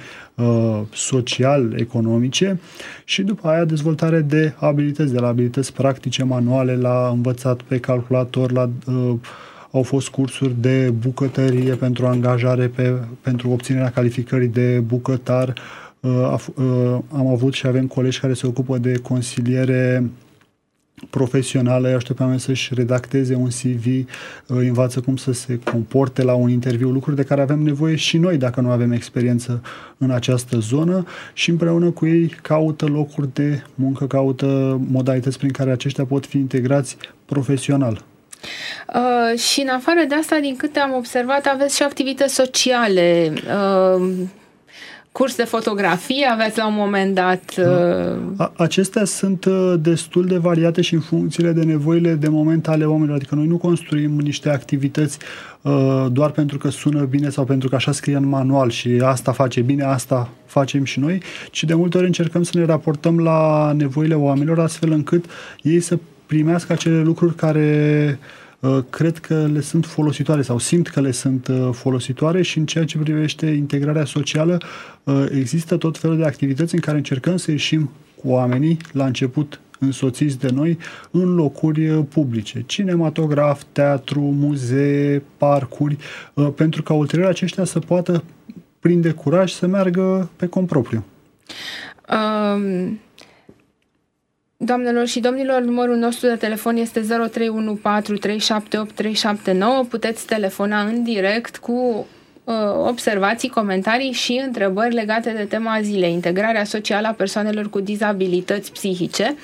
social-economice, și după aia dezvoltare de abilități, de la abilități practice, manuale, la învățat pe calculator, la au fost cursuri de bucătărie pentru angajare, pe, pentru obținerea calificării de bucătar. Am avut și avem colegi care se ocupă de consiliere profesională, îi ajută pe oameni să-și redacteze un C V, învață cum să se comporte la un interviu, lucruri de care avem nevoie și noi dacă nu avem experiență în această zonă, și împreună cu ei caută locuri de muncă, caută modalități prin care aceștia pot fi integrați profesional. Uh, și în afară de asta, din câte am observat, aveți și activități sociale, uh, curs de fotografie aveți la un moment dat. Uh... Acestea sunt destul de variate și în funcție de nevoile de moment ale oamenilor. Adică noi nu construim niște activități uh, doar pentru că sună bine sau pentru că așa scrie în manual și asta face bine, asta facem și noi, ci de multe ori încercăm să ne raportăm la nevoile oamenilor, astfel încât ei să primească acele lucruri care cred că le sunt folositoare sau simt că le sunt folositoare. Și în ceea ce privește integrarea socială, există tot felul de activități în care încercăm să ieșim cu oamenii, la început însoțiți de noi, în locuri publice, cinematograf, teatru, muzee, parcuri, pentru ca ulterior aceștia să poată prinde curaj să meargă pe cont propriu. Um... Doamnelor și domnilor, numărul nostru de telefon este zero trei unu patru trei șapte opt trei șapte nouă. Puteți telefona în direct cu uh, observații, comentarii și întrebări legate de tema zilei, integrarea socială a persoanelor cu dizabilități psihice,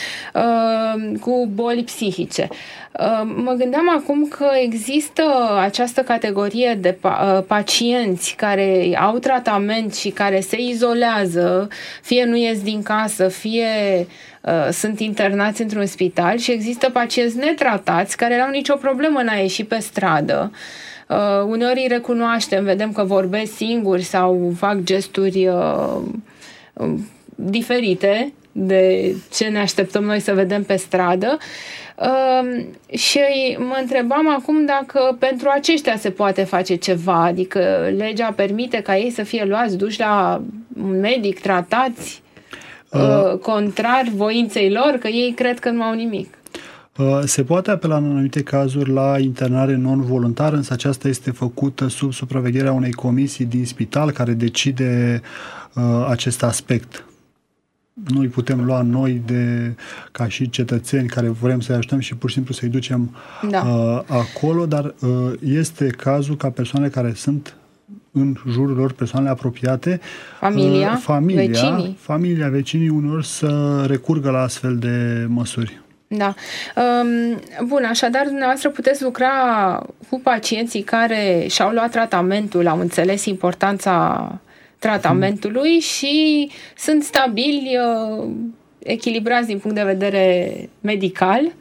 uh, cu boli psihice. Uh, mă gândeam acum că există această categorie de pa- uh, pacienți care au tratament și care se izolează, fie nu ies din casă, fie Uh, sunt internați într-un spital, și există pacienți netratați care nu au nicio problemă în a ieși pe stradă. Uh, uneori îi recunoaștem, vedem că vorbesc singuri sau fac gesturi uh, uh, diferite de ce ne așteptăm noi să vedem pe stradă. Uh, și mă întrebam acum dacă pentru aceștia se poate face ceva, adică legea permite ca ei să fie luați, duși la un medic, tratați Uh, contrar voinței lor, că ei cred că nu au nimic. Uh, se poate apela în anumite cazuri la internare non-voluntară, însă aceasta este făcută sub supravegherea unei comisii din spital care decide uh, acest aspect. Nu îi putem lua noi de, ca și cetățeni care vrem să-i ajutăm și pur și simplu să-i ducem da. uh, acolo, dar uh, este cazul ca persoane care sunt în jurul lor, persoanele apropiate, familia, familia vecinii. familia, vecinii uneori să recurgă la astfel de măsuri. Da. Bun, așadar dumneavoastră puteți lucra cu pacienții care și-au luat tratamentul, au înțeles importanța tratamentului hmm. și sunt stabili, echilibrați din punct de vedere medical. Da.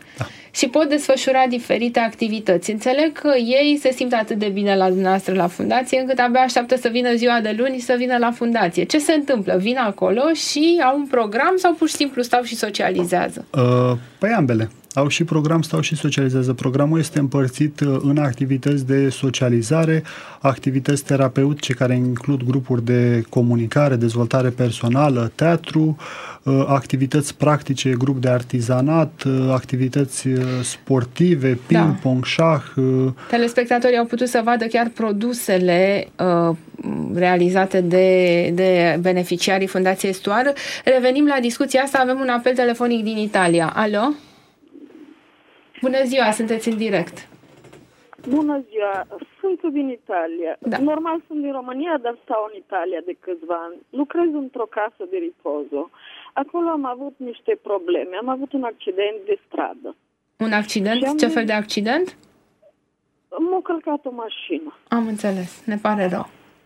și pot desfășura diferite activități. Înțeleg că ei se simt atât de bine la dumneavoastră la fundație, încât abia așteaptă să vină ziua de luni să vină la fundație. Ce se întâmplă? Vin acolo și au un program sau pur și simplu stau și socializează? Uh, păi ambele. Au și program, stau și socializează. Programul este împărțit în activități de socializare, activități terapeutice care includ grupuri de comunicare, dezvoltare personală, teatru, activități practice, grup de artizanat, activități sportive, ping-pong, da. șah. Telespectatorii au putut să vadă chiar produsele uh, realizate de, de beneficiarii Fundației Estuar. Revenim la discuția asta, avem un apel telefonic din Italia. Alo? Bună ziua, sunteți în direct. Bună ziua, sunt din Italia. Da. Normal sunt din România, dar stau în Italia de câțiva ani. Lucrez într-o casă de ripozo. Acolo am avut niște probleme. Am avut un accident de stradă. Un accident? Ce fel de accident? M-a călcat o mașină. Am înțeles, ne pare rău.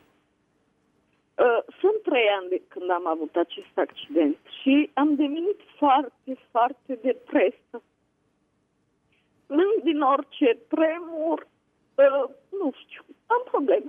Sunt trei ani de când am avut acest accident și am devenit foarte, foarte depresă. Plâng din orice tremur, uh, nu știu, am probleme.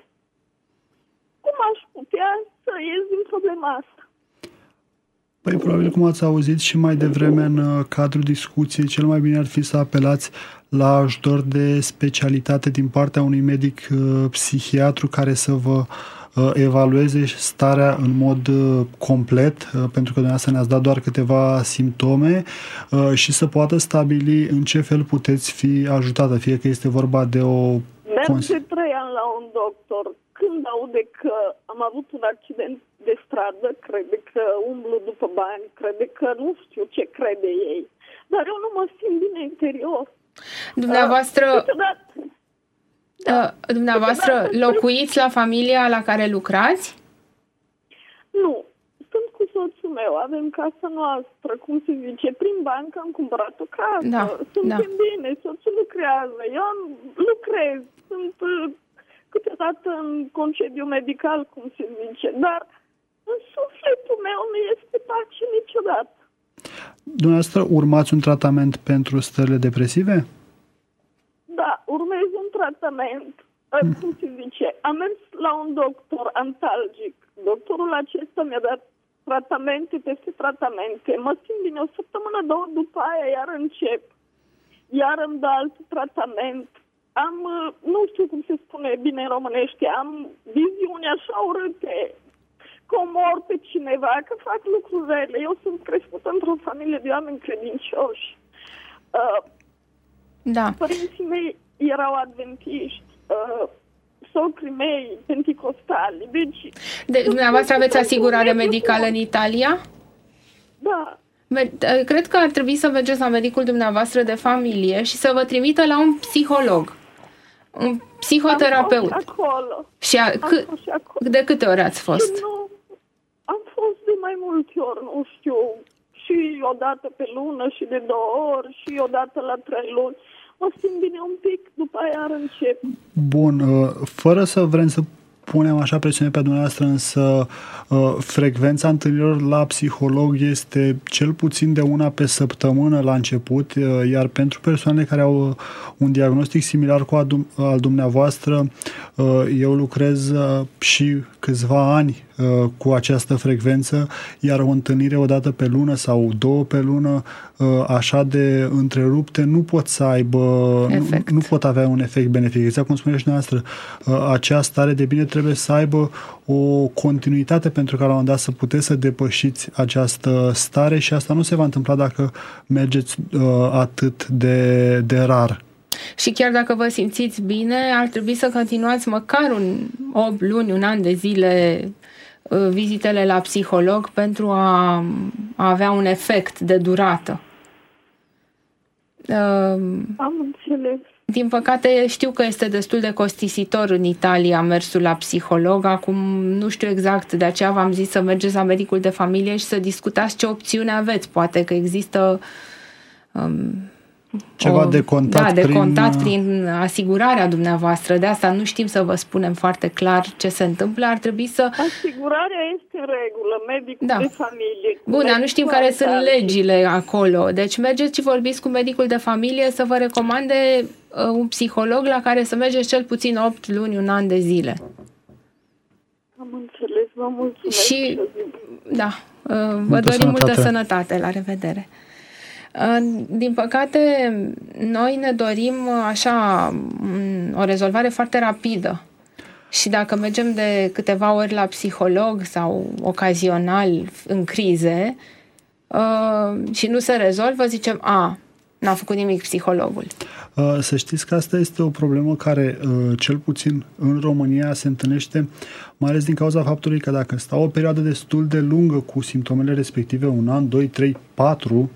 Cum aș putea să ies din problema asta? Păi, probabil, cum ați auzit și mai devreme în cadrul discuției, cel mai bine ar fi să apelați la ajutor de specialitate din partea unui medic uh, psihiatru care să vă uh, evalueze starea în mod uh, complet, uh, pentru că dumneavoastră ne-ați dat doar câteva simptome uh, și să poată stabili în ce fel puteți fi ajutată, fie că este vorba de o... Merg de trei ani la un doctor. Când aude că am avut un accident de stradă, crede că umblu după bani, crede că nu știu ce crede ei. Dar eu nu mă simt bine interior. Dumneavoastră, uh, da. uh, dumneavoastră locuiți la familia la care lucrați? Nu. Sunt cu soțul meu. Avem casa noastră, cum se zice. Prin bancă am cumpărat o casă. Da. Suntem da. bine. Soțul lucrează. Eu am, lucrez. Sunt... Uh, câteodată în concediu medical, cum se zice, dar în sufletul meu nu este pace niciodată. Dumneavoastră urmați un tratament pentru stările depresive? Da, urmez un tratament, mm. cum se zice, am mers la un doctor antalgic. Doctorul acesta mi-a dat tratamente peste tratamente. Mă simt bine o săptămână, două, după aia iar încep. Iar îmi dă alt tratament. Am, nu știu cum se spune bine în românește, am viziuni așa urâte, că omor pe cineva, că fac lucruri rele. Eu sunt crescută într-o familie de oameni credincioși. Uh, da. Părinții mei erau adventiști, uh, socrii mei penticostali. Deci, de, dumneavoastră aveți asigurare medicală în Italia? Da. Cred că ar trebui să mergeți la medicul dumneavoastră de familie și să vă trimită la un psiholog. Un psihoterapeut. Am fost acolo. Și, a, am câ- fost și acolo. De câte ori ați fost? Și nu, am fost de mai multe ori, nu știu, și o dată pe lună și de două ori și o dată la trei luni. Mă simt bine un pic, după aia ar încep. Bun, fără să vrem să punem așa presiune pe dumneavoastră, însă frecvența întâlnirilor la psiholog este cel puțin de una pe săptămână la început, iar pentru persoanele care au un diagnostic similar cu al dumneavoastră, eu lucrez și câțiva ani cu această frecvență, iar o întâlnire o dată pe lună sau două pe lună, așa de întrerupte, nu pot să aibă, nu, nu pot avea un efect benefic. Exact cum spuneți dumneavoastră, acea stare de bine trebuie să aibă o continuitate pentru ca la un moment dat să puteți să depășiți această stare și asta nu se va întâmpla dacă mergeți uh, atât de, de rar. Și chiar dacă vă simțiți bine, ar trebui să continuați măcar un opt luni, un an de zile uh, vizitele la psiholog pentru a, a avea un efect de durată. Uh, Am înțeles. Din păcate, știu că este destul de costisitor în Italia mersul la psiholog. Acum nu știu exact, de aceea v-am zis să mergeți la medicul de familie și să discutați ce opțiune aveți. Poate că există um, ceva o, de contat, da, de prin... contat prin asigurarea dumneavoastră. De asta nu știm să vă spunem foarte clar ce se întâmplă. Ar trebui să... Asigurarea este în regulă, medicul da. de familie. Bun, dar nu știm care sunt legile acolo. Deci mergeți și vorbiți cu medicul de familie să vă recomande uh, un psiholog la care să mergeți cel puțin opt luni, un an de zile. Am înțeles, vă mulțumesc. Și, da, uh, vă multă dorim multă sănătate. sănătate. La revedere. Din păcate, noi ne dorim așa o rezolvare foarte rapidă. Și dacă mergem de câteva ori la psiholog sau ocazional în crize și nu se rezolvă, zicem, a, n-a făcut nimic psihologul. Să știți că asta este o problemă care, cel puțin în România, se întâlnește mai ales din cauza faptului că dacă stau o perioadă destul de lungă cu simptomele respective, un an, doi, trei, patru,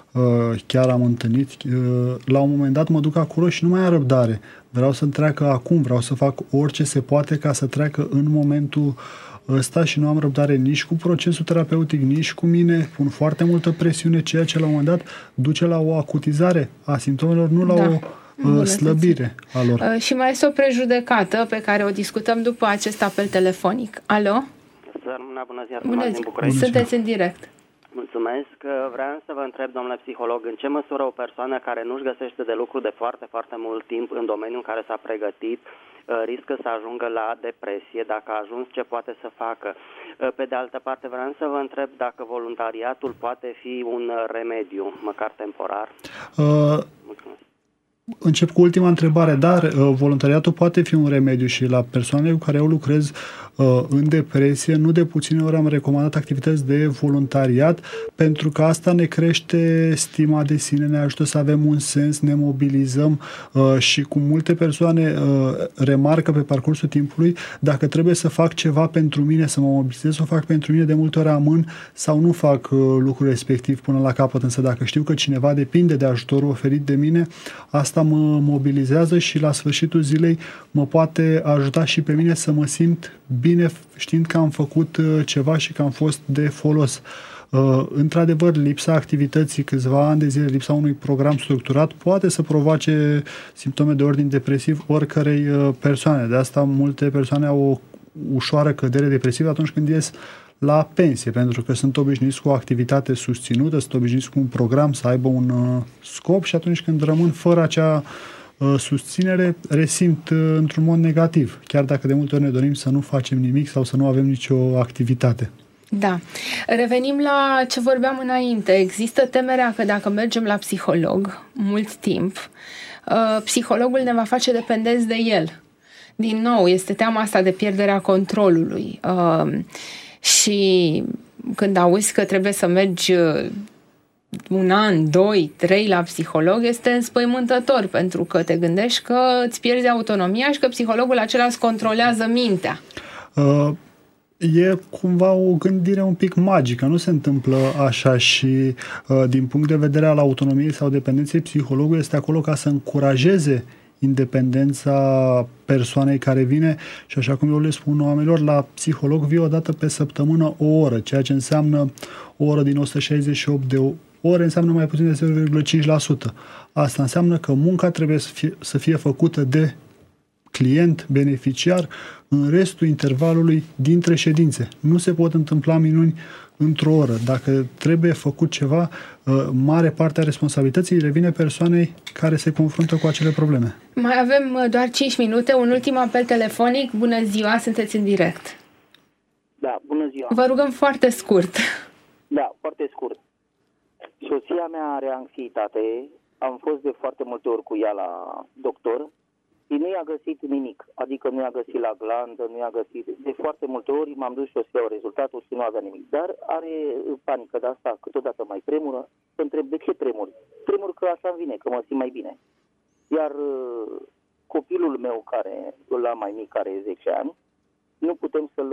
chiar am întâlnit, la un moment dat mă duc acolo și nu mai am răbdare. Vreau să treacă acum, vreau să fac orice se poate ca să treacă în momentul ăsta și nu am răbdare nici cu procesul terapeutic, nici cu mine. Pun foarte multă presiune, ceea ce la un moment dat duce la o acutizare a simptomelor, nu la da. o slăbire a lor. Și mai este o prejudecată pe care o discutăm după acest apel telefonic. Alo? Bună, bună ziua, bună din București. Sunteți în direct. Mulțumesc. Vreau să vă întreb, domnule psiholog, în ce măsură o persoană care nu-și găsește de lucru de foarte, foarte mult timp în domeniul în care s-a pregătit riscă să ajungă la depresie, dacă a ajuns, ce poate să facă? Pe de altă parte, vreau să vă întreb dacă voluntariatul poate fi un remediu, măcar temporar. Uh... Mulțumesc. Încep cu ultima întrebare, dar uh, voluntariatul poate fi un remediu și la persoanele cu care eu lucrez uh, în depresie, nu de puține ori am recomandat activități de voluntariat, pentru că asta ne crește stima de sine, ne ajută să avem un sens, ne mobilizăm uh, și cu multe persoane uh, remarcă pe parcursul timpului, dacă trebuie să fac ceva pentru mine, să mă mobilizez, să o fac pentru mine, de multe ori amân sau nu fac uh, lucrul respectiv până la capăt, însă dacă știu că cineva depinde de ajutorul oferit de mine, asta mă mobilizează și la sfârșitul zilei mă poate ajuta și pe mine să mă simt bine știind că am făcut ceva și că am fost de folos. Într-adevăr, lipsa activității câțiva ani de zile, lipsa unui program structurat poate să provoace simptome de ordin depresiv oricărei persoane. De asta multe persoane au o ușoară cădere depresivă atunci când ies la pensie, pentru că sunt obișnuiți cu o activitate susținută, sunt obișnuiți cu un program, să aibă un uh, scop și atunci când rămân fără acea uh, susținere, resimt uh, într-un mod negativ, chiar dacă de multe ori ne dorim să nu facem nimic sau să nu avem nicio activitate. Da. Revenim la ce vorbeam înainte. Există temerea că dacă mergem la psiholog mult timp, uh, psihologul ne va face dependenți de el. Din nou, este teama asta de pierderea controlului. Uh, Și când auzi că trebuie să mergi un an, doi, trei la psiholog, este înspăimântător, pentru că te gândești că îți pierzi autonomia și că psihologul acela îți controlează mintea. Uh, e cumva o gândire un pic magică, nu se întâmplă așa și uh, din punct de vedere al autonomiei sau dependenței, psihologul este acolo ca să încurajeze independența persoanei care vine și așa cum eu le spun oamenilor, la psiholog vii o dată pe săptămână o oră, ceea ce înseamnă o oră din o sută șaizeci și opt de ore, înseamnă mai puțin de zero virgulă cinci la sută. Asta înseamnă că munca trebuie să fie, să fie făcută de client, beneficiar, în restul intervalului dintre ședințe. Nu se pot întâmpla minuni într-o oră. Dacă trebuie făcut ceva, mare parte a responsabilității revine persoanei care se confruntă cu acele probleme. Mai avem doar cinci minute, un ultim apel telefonic. Bună ziua, sunteți în direct. Da, bună ziua. Vă rugăm foarte scurt. Da, foarte scurt. Soția mea are anxietate. Am fost de foarte multe ori cu ea la doctor. Și nu i-a găsit nimic, adică nu i-a găsit la glandă, nu i-a găsit... De foarte multe ori m-am dus și o să iau rezultatul și nu avea nimic. Dar are panică de asta, câteodată mai tremură. Să întreb de ce tremur. Tremur că așa îmi vine, că mă simt mai bine. Iar copilul meu, care îl am mai mic, care e zece ani, nu putem să-l,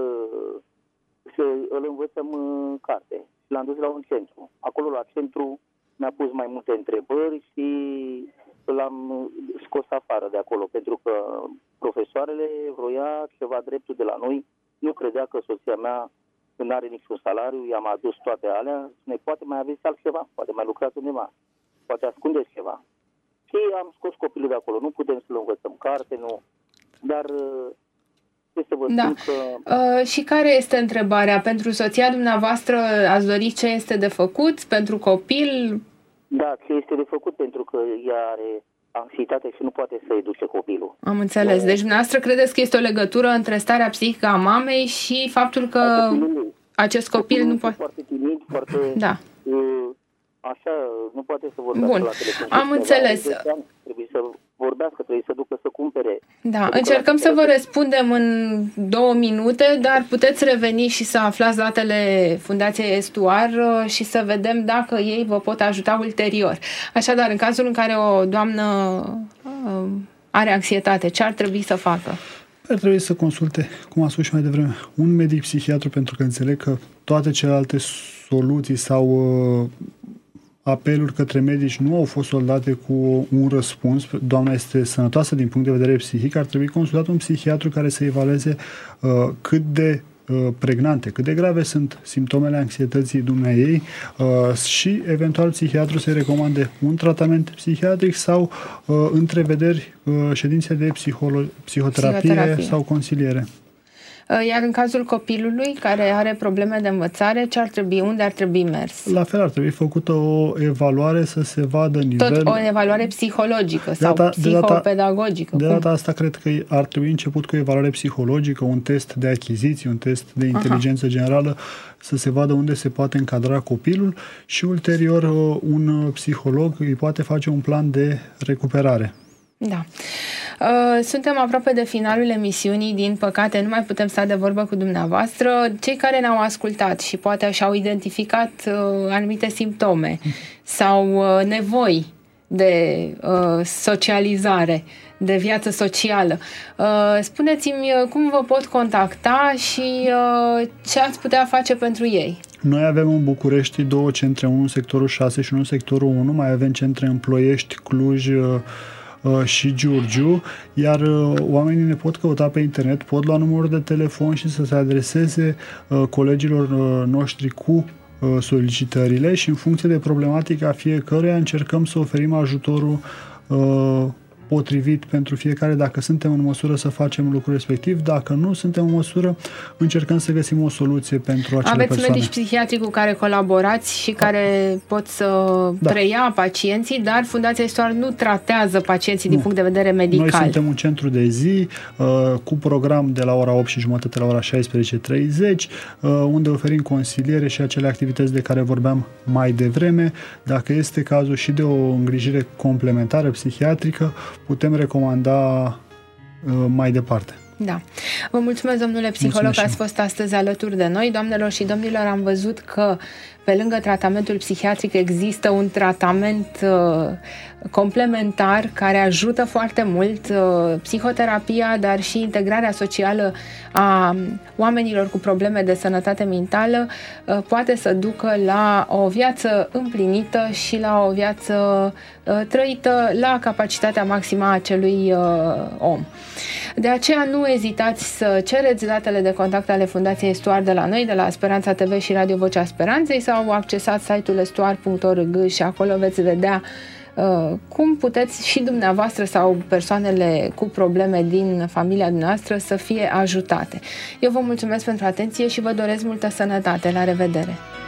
să îl învățăm carte. L-am dus la un centru. Acolo la centru mi-a pus mai multe întrebări și l-am scos afară de acolo, pentru că profesoarele vroia ceva dreptul de la noi. Nu credea că soția mea nu are niciun salariu, i-am adus toate alea. Ne poate mai aveți altceva, poate mai lucrați undeva, poate ascundeți ceva. ok, am scos copilul de acolo, nu putem să-l învățăm carte, nu, dar ce să vă da. spun că... Uh, și care este întrebarea? Pentru soția dumneavoastră ați dori ce este de făcut? Pentru copil? Da, ce este de făcut, pentru că ea are anxietate și nu poate să educe copilul. Am înțeles. Deci dumneavoastră credeți că este o legătură între starea psihică a mamei și faptul că acest copil nu poate... Foarte timid, foarte... Da. Așa, nu poate să vorbească Bun. la telefon. Am înțeles. Trebuie să vorbească, trebuie să ducă să cumpere. Da, încercăm să vă răspundem în două minute, dar puteți reveni și să aflați datele Fundației Estuar și să vedem dacă ei vă pot ajuta ulterior. Așadar, în cazul în care o doamnă are anxietate, ce ar trebui să facă? Ar trebui să consulte, cum am spus și mai devreme, un medic psihiatru, pentru că înțeleg că toate celelalte soluții sau uh, apeluri către medici nu au fost soldate cu un răspuns. Doamna este sănătoasă din punct de vedere psihic, ar trebui consultat un psihiatru care să evalueze uh, cât de pregnante, cât de grave sunt simptomele anxietății dumneaei uh, și eventual psihiatru să-i recomande un tratament psihiatric sau uh, întrevederi, uh, ședințe de psiholo- psihoterapie, psihoterapie sau consiliere. Iar în cazul copilului care are probleme de învățare, ce ar trebui, unde ar trebui mers? La fel ar trebui făcută o evaluare să se vadă nivel... Tot o evaluare psihologică sau data, psihopedagogică. De data, de data asta cred că ar trebui început cu o evaluare psihologică, un test de achiziții, un test de inteligență Aha. generală, să se vadă unde se poate încadra copilul și ulterior un psiholog îi poate face un plan de recuperare. Da. Suntem aproape de finalul emisiunii, din păcate nu mai putem sta de vorbă cu dumneavoastră. Cei care ne-au ascultat și poate și-au identificat anumite simptome sau nevoi de socializare, de viață socială, spuneți-mi cum vă pot contacta și ce ați putea face pentru ei. Noi avem în București două centre, unul în sectorul șase și unul în sectorul unu, mai avem centre în Ploiești, Cluj și Giurgiu, iar oamenii ne pot căuta pe internet, pot lua numărul de telefon și să se adreseze colegilor noștri cu solicitările și în funcție de problematica fiecăruia încercăm să oferim ajutorul potrivit pentru fiecare, dacă suntem în măsură să facem lucrul respectiv, dacă nu suntem în măsură, încercăm să găsim o soluție pentru acele Aveți persoane. medici psihiatri cu care colaborați și care pot să da. preia pacienții, dar Fundația Estuar nu tratează pacienții nu. din punct de vedere medical. Noi suntem un centru de zi uh, cu program de la ora opt și jumătate la ora șaisprezece treizeci, uh, unde oferim consiliere și acele activități de care vorbeam mai devreme. Dacă este cazul și de o îngrijire complementară psihiatrică, putem recomanda uh, mai departe. Da. Vă mulțumesc, domnule psiholog, că ați fost astăzi alături de noi. Doamnelor și domnilor, am văzut că pe lângă tratamentul psihiatric există un tratament uh, complementar care ajută foarte mult, uh, psihoterapia, dar și integrarea socială a oamenilor cu probleme de sănătate mentală uh, poate să ducă la o viață împlinită și la o viață uh, trăită la capacitatea maximă a acelui uh, om. De aceea nu ezitați să cereți datele de contact ale Fundației Estuar de la noi, de la Speranța T V și Radio Vocea Speranței, sau accesați site-ul estuar punct org și acolo veți vedea uh, cum puteți și dumneavoastră sau persoanele cu probleme din familia noastră să fie ajutate. Eu vă mulțumesc pentru atenție și vă doresc multă sănătate. La revedere!